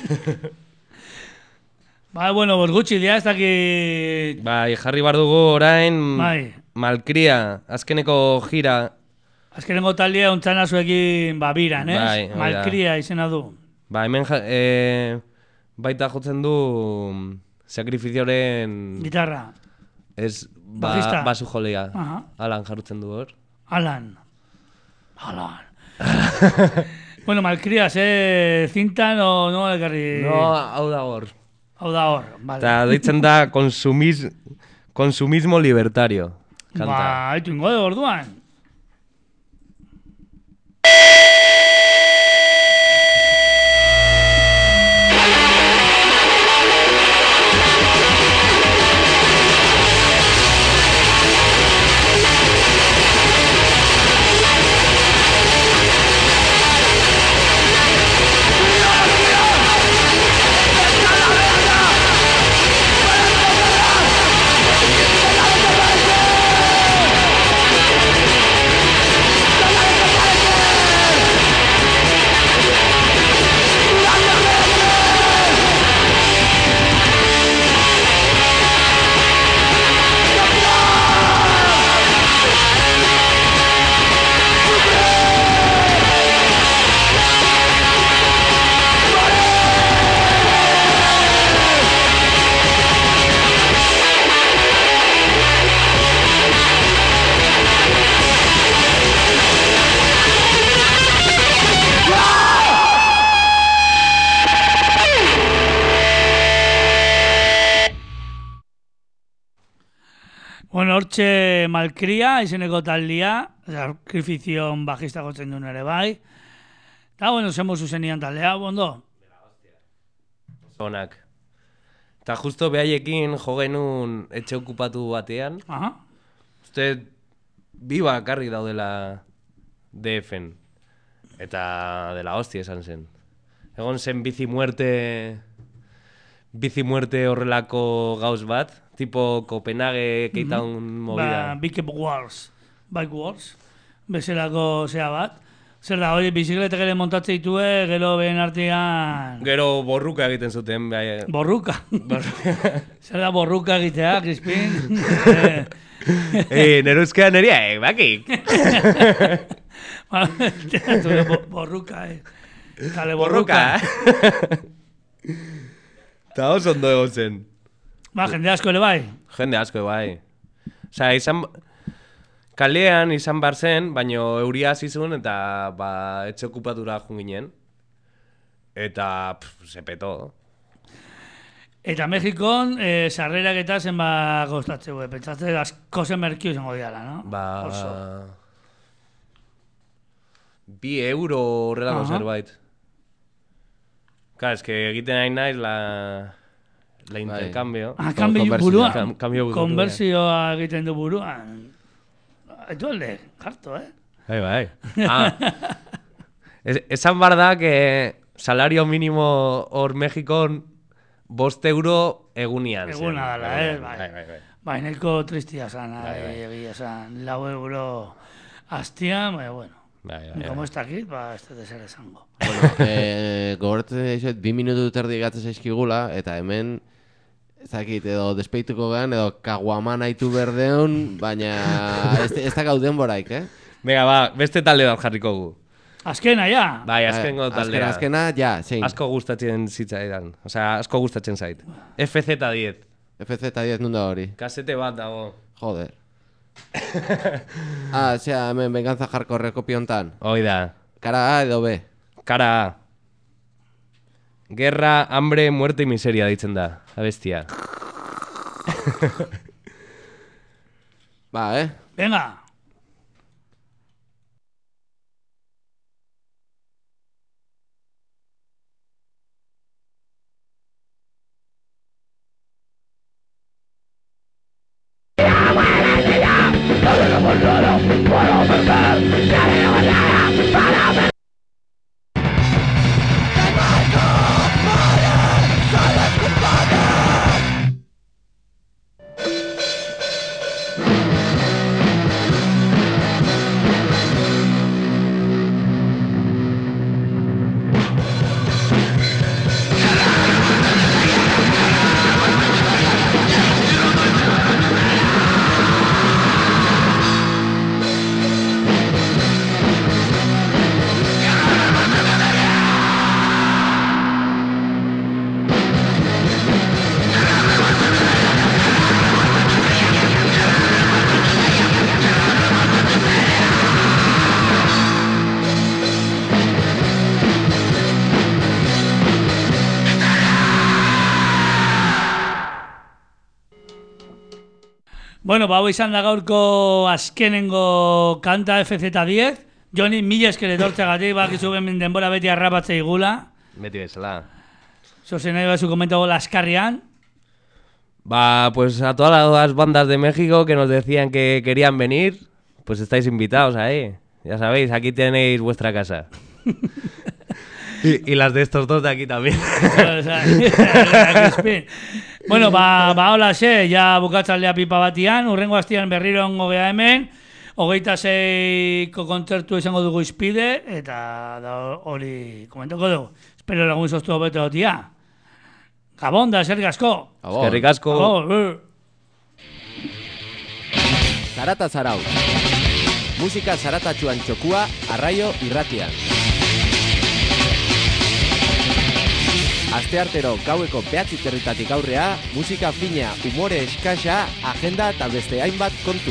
Bai, bueno, bos gutxi dia, ez dakit... Bai, jarri bar dugu orain Bai. Malkria, azkeneko gira. Azkenengo taldea ontzana zuekin babiran, eh? Bai, hori da. Malkria izena du. Ba, hemen ja, e, baita jotzen du sakrifizioren... Gitarra. Ez, ba, Bajista. basu jolea. Aha. Alan jarrutzen du hor. Alan. Alan. Bueno, Malkria, ze zintan o no ekarri... No, hau da hor. Hau da hor, vale. Eta deitzen da konsumis, konsumismo libertario. Kanta. Ba, haitu ingo de orduan. We'll be right back. Bueno, hortxe Malkria, izeneko taldia, Sacrifizion bajista gotzen duen ere bai. Eta, bueno, zemo zuzenian taldea, bondo? Onak. Eta justo behaiekin jo genuen etxe okupatu batean. Aha. Uste, bi bakarrik daudela D F-en. Eta dela hostia esan zen. Egon zen bizi muerte... Bizi muerte horrelako gauz bat. Tipo Copenhague keitaun mm-hmm. movida. Ba, Bike Wars. Bike Wars. Bezalako zea bat. Zer da, hori bizikletek ere montatze ditue, gero behen artean... Gero borruka egiten zuten. Bai. Borruka? Zer da borruka egitea, Crispin? Eh, nero euskera neria, eh, bakik. Borruka, eh. Kale borruka. Eta oso ondo egon zen. Ba, jende asko ere bai. Jende asko bai. Osa, izan... Kalean izan bar zen, baino euria zizun eta ba, etxe okupatura jun ginen. Eta, pff, se peto. Eta Mexikon, eh, sarrerak eta zenba gostatzeu, eh? Pentsatzen asko zen merkio izango diala, no? Ba... Oso. Bi euro horrelako zerbait. Claro, es que egiten nahi naiz la... La intercambio. Ah, cambio buruan. Cam, cambio buruan. Konbersioa egiten du buruan. Etu alde, jarto, eh? Bai, bai. Ah. Es, esan bar da que salario mínimo hor Mexikon bost euro egunian. Eguna dala, eh? Bai, bai, bai. bai. Bai, nahiko tristia zan, bai, bai. egia zan, lau euro hastian, bai, bueno. Bai, bai, bai. Como ez dakit, ba, ez dut ezer esango. Bueno, eh, gogortzen izet, bi minutu terdi gatzen zaizkigula, eta hemen... Ezakit, edo despeituko gehan, edo kaguaman haitu berdeun, baina ez, ez da gauden boraik, eh? Venga, ba, beste talde bat jarriko gu. Azkena, ja! Bai, azkengo taldea. Azkena, ja, zein. Asko gustatzen zitzaidan. Osea, asko gustatzen zait. F Z diez. F Z diez nunda hori. Kasete bat dago. Joder. Ah, zera, hemen venganza jarkorreko piontan. Hoi da. Kara A edo B? Kara A. Guerra, hambre, muerte y miseria ditzen da, abestia. Ba, eh? Venga! Bueno, ba, hau izan da gaurko azkenengo kanta F Z diez. Joni, mila esker etortzeagatik, bakizu hemen denbora beti arrapatzea igula. Beti bezala. Zozen nahi bazu komentago laskarrian. Ba, pues a todas las bandas de México que nos decían que querían venir, pues estáis invitados ahí. Ya sabéis, aquí tenéis vuestra casa. y, y las de estos dos de aquí también. Bueno, ba, ba hola xe, ja bukatzaldea pipa batian, urrengo astian berriro ongo gea hemen, hogeita seiko kontzertu izango dugu izpide, eta da hori komentoko dugu. Espero lagun izoztu hobeto dotia. Gabon da, eskerrik asko. Eskerrik asko. Zarata zarau. Musika zaratatxuan txokua, arraio irratian. Asteartero gaueko behatzi territatik aurrea, musika fina, umore eskasa, agenda eta beste hainbat kontu.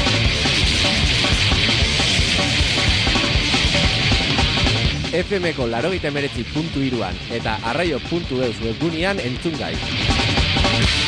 F M ko laurogeita hemeretzi puntu hiruan eta arraio puntu eus webgunean entzun gai.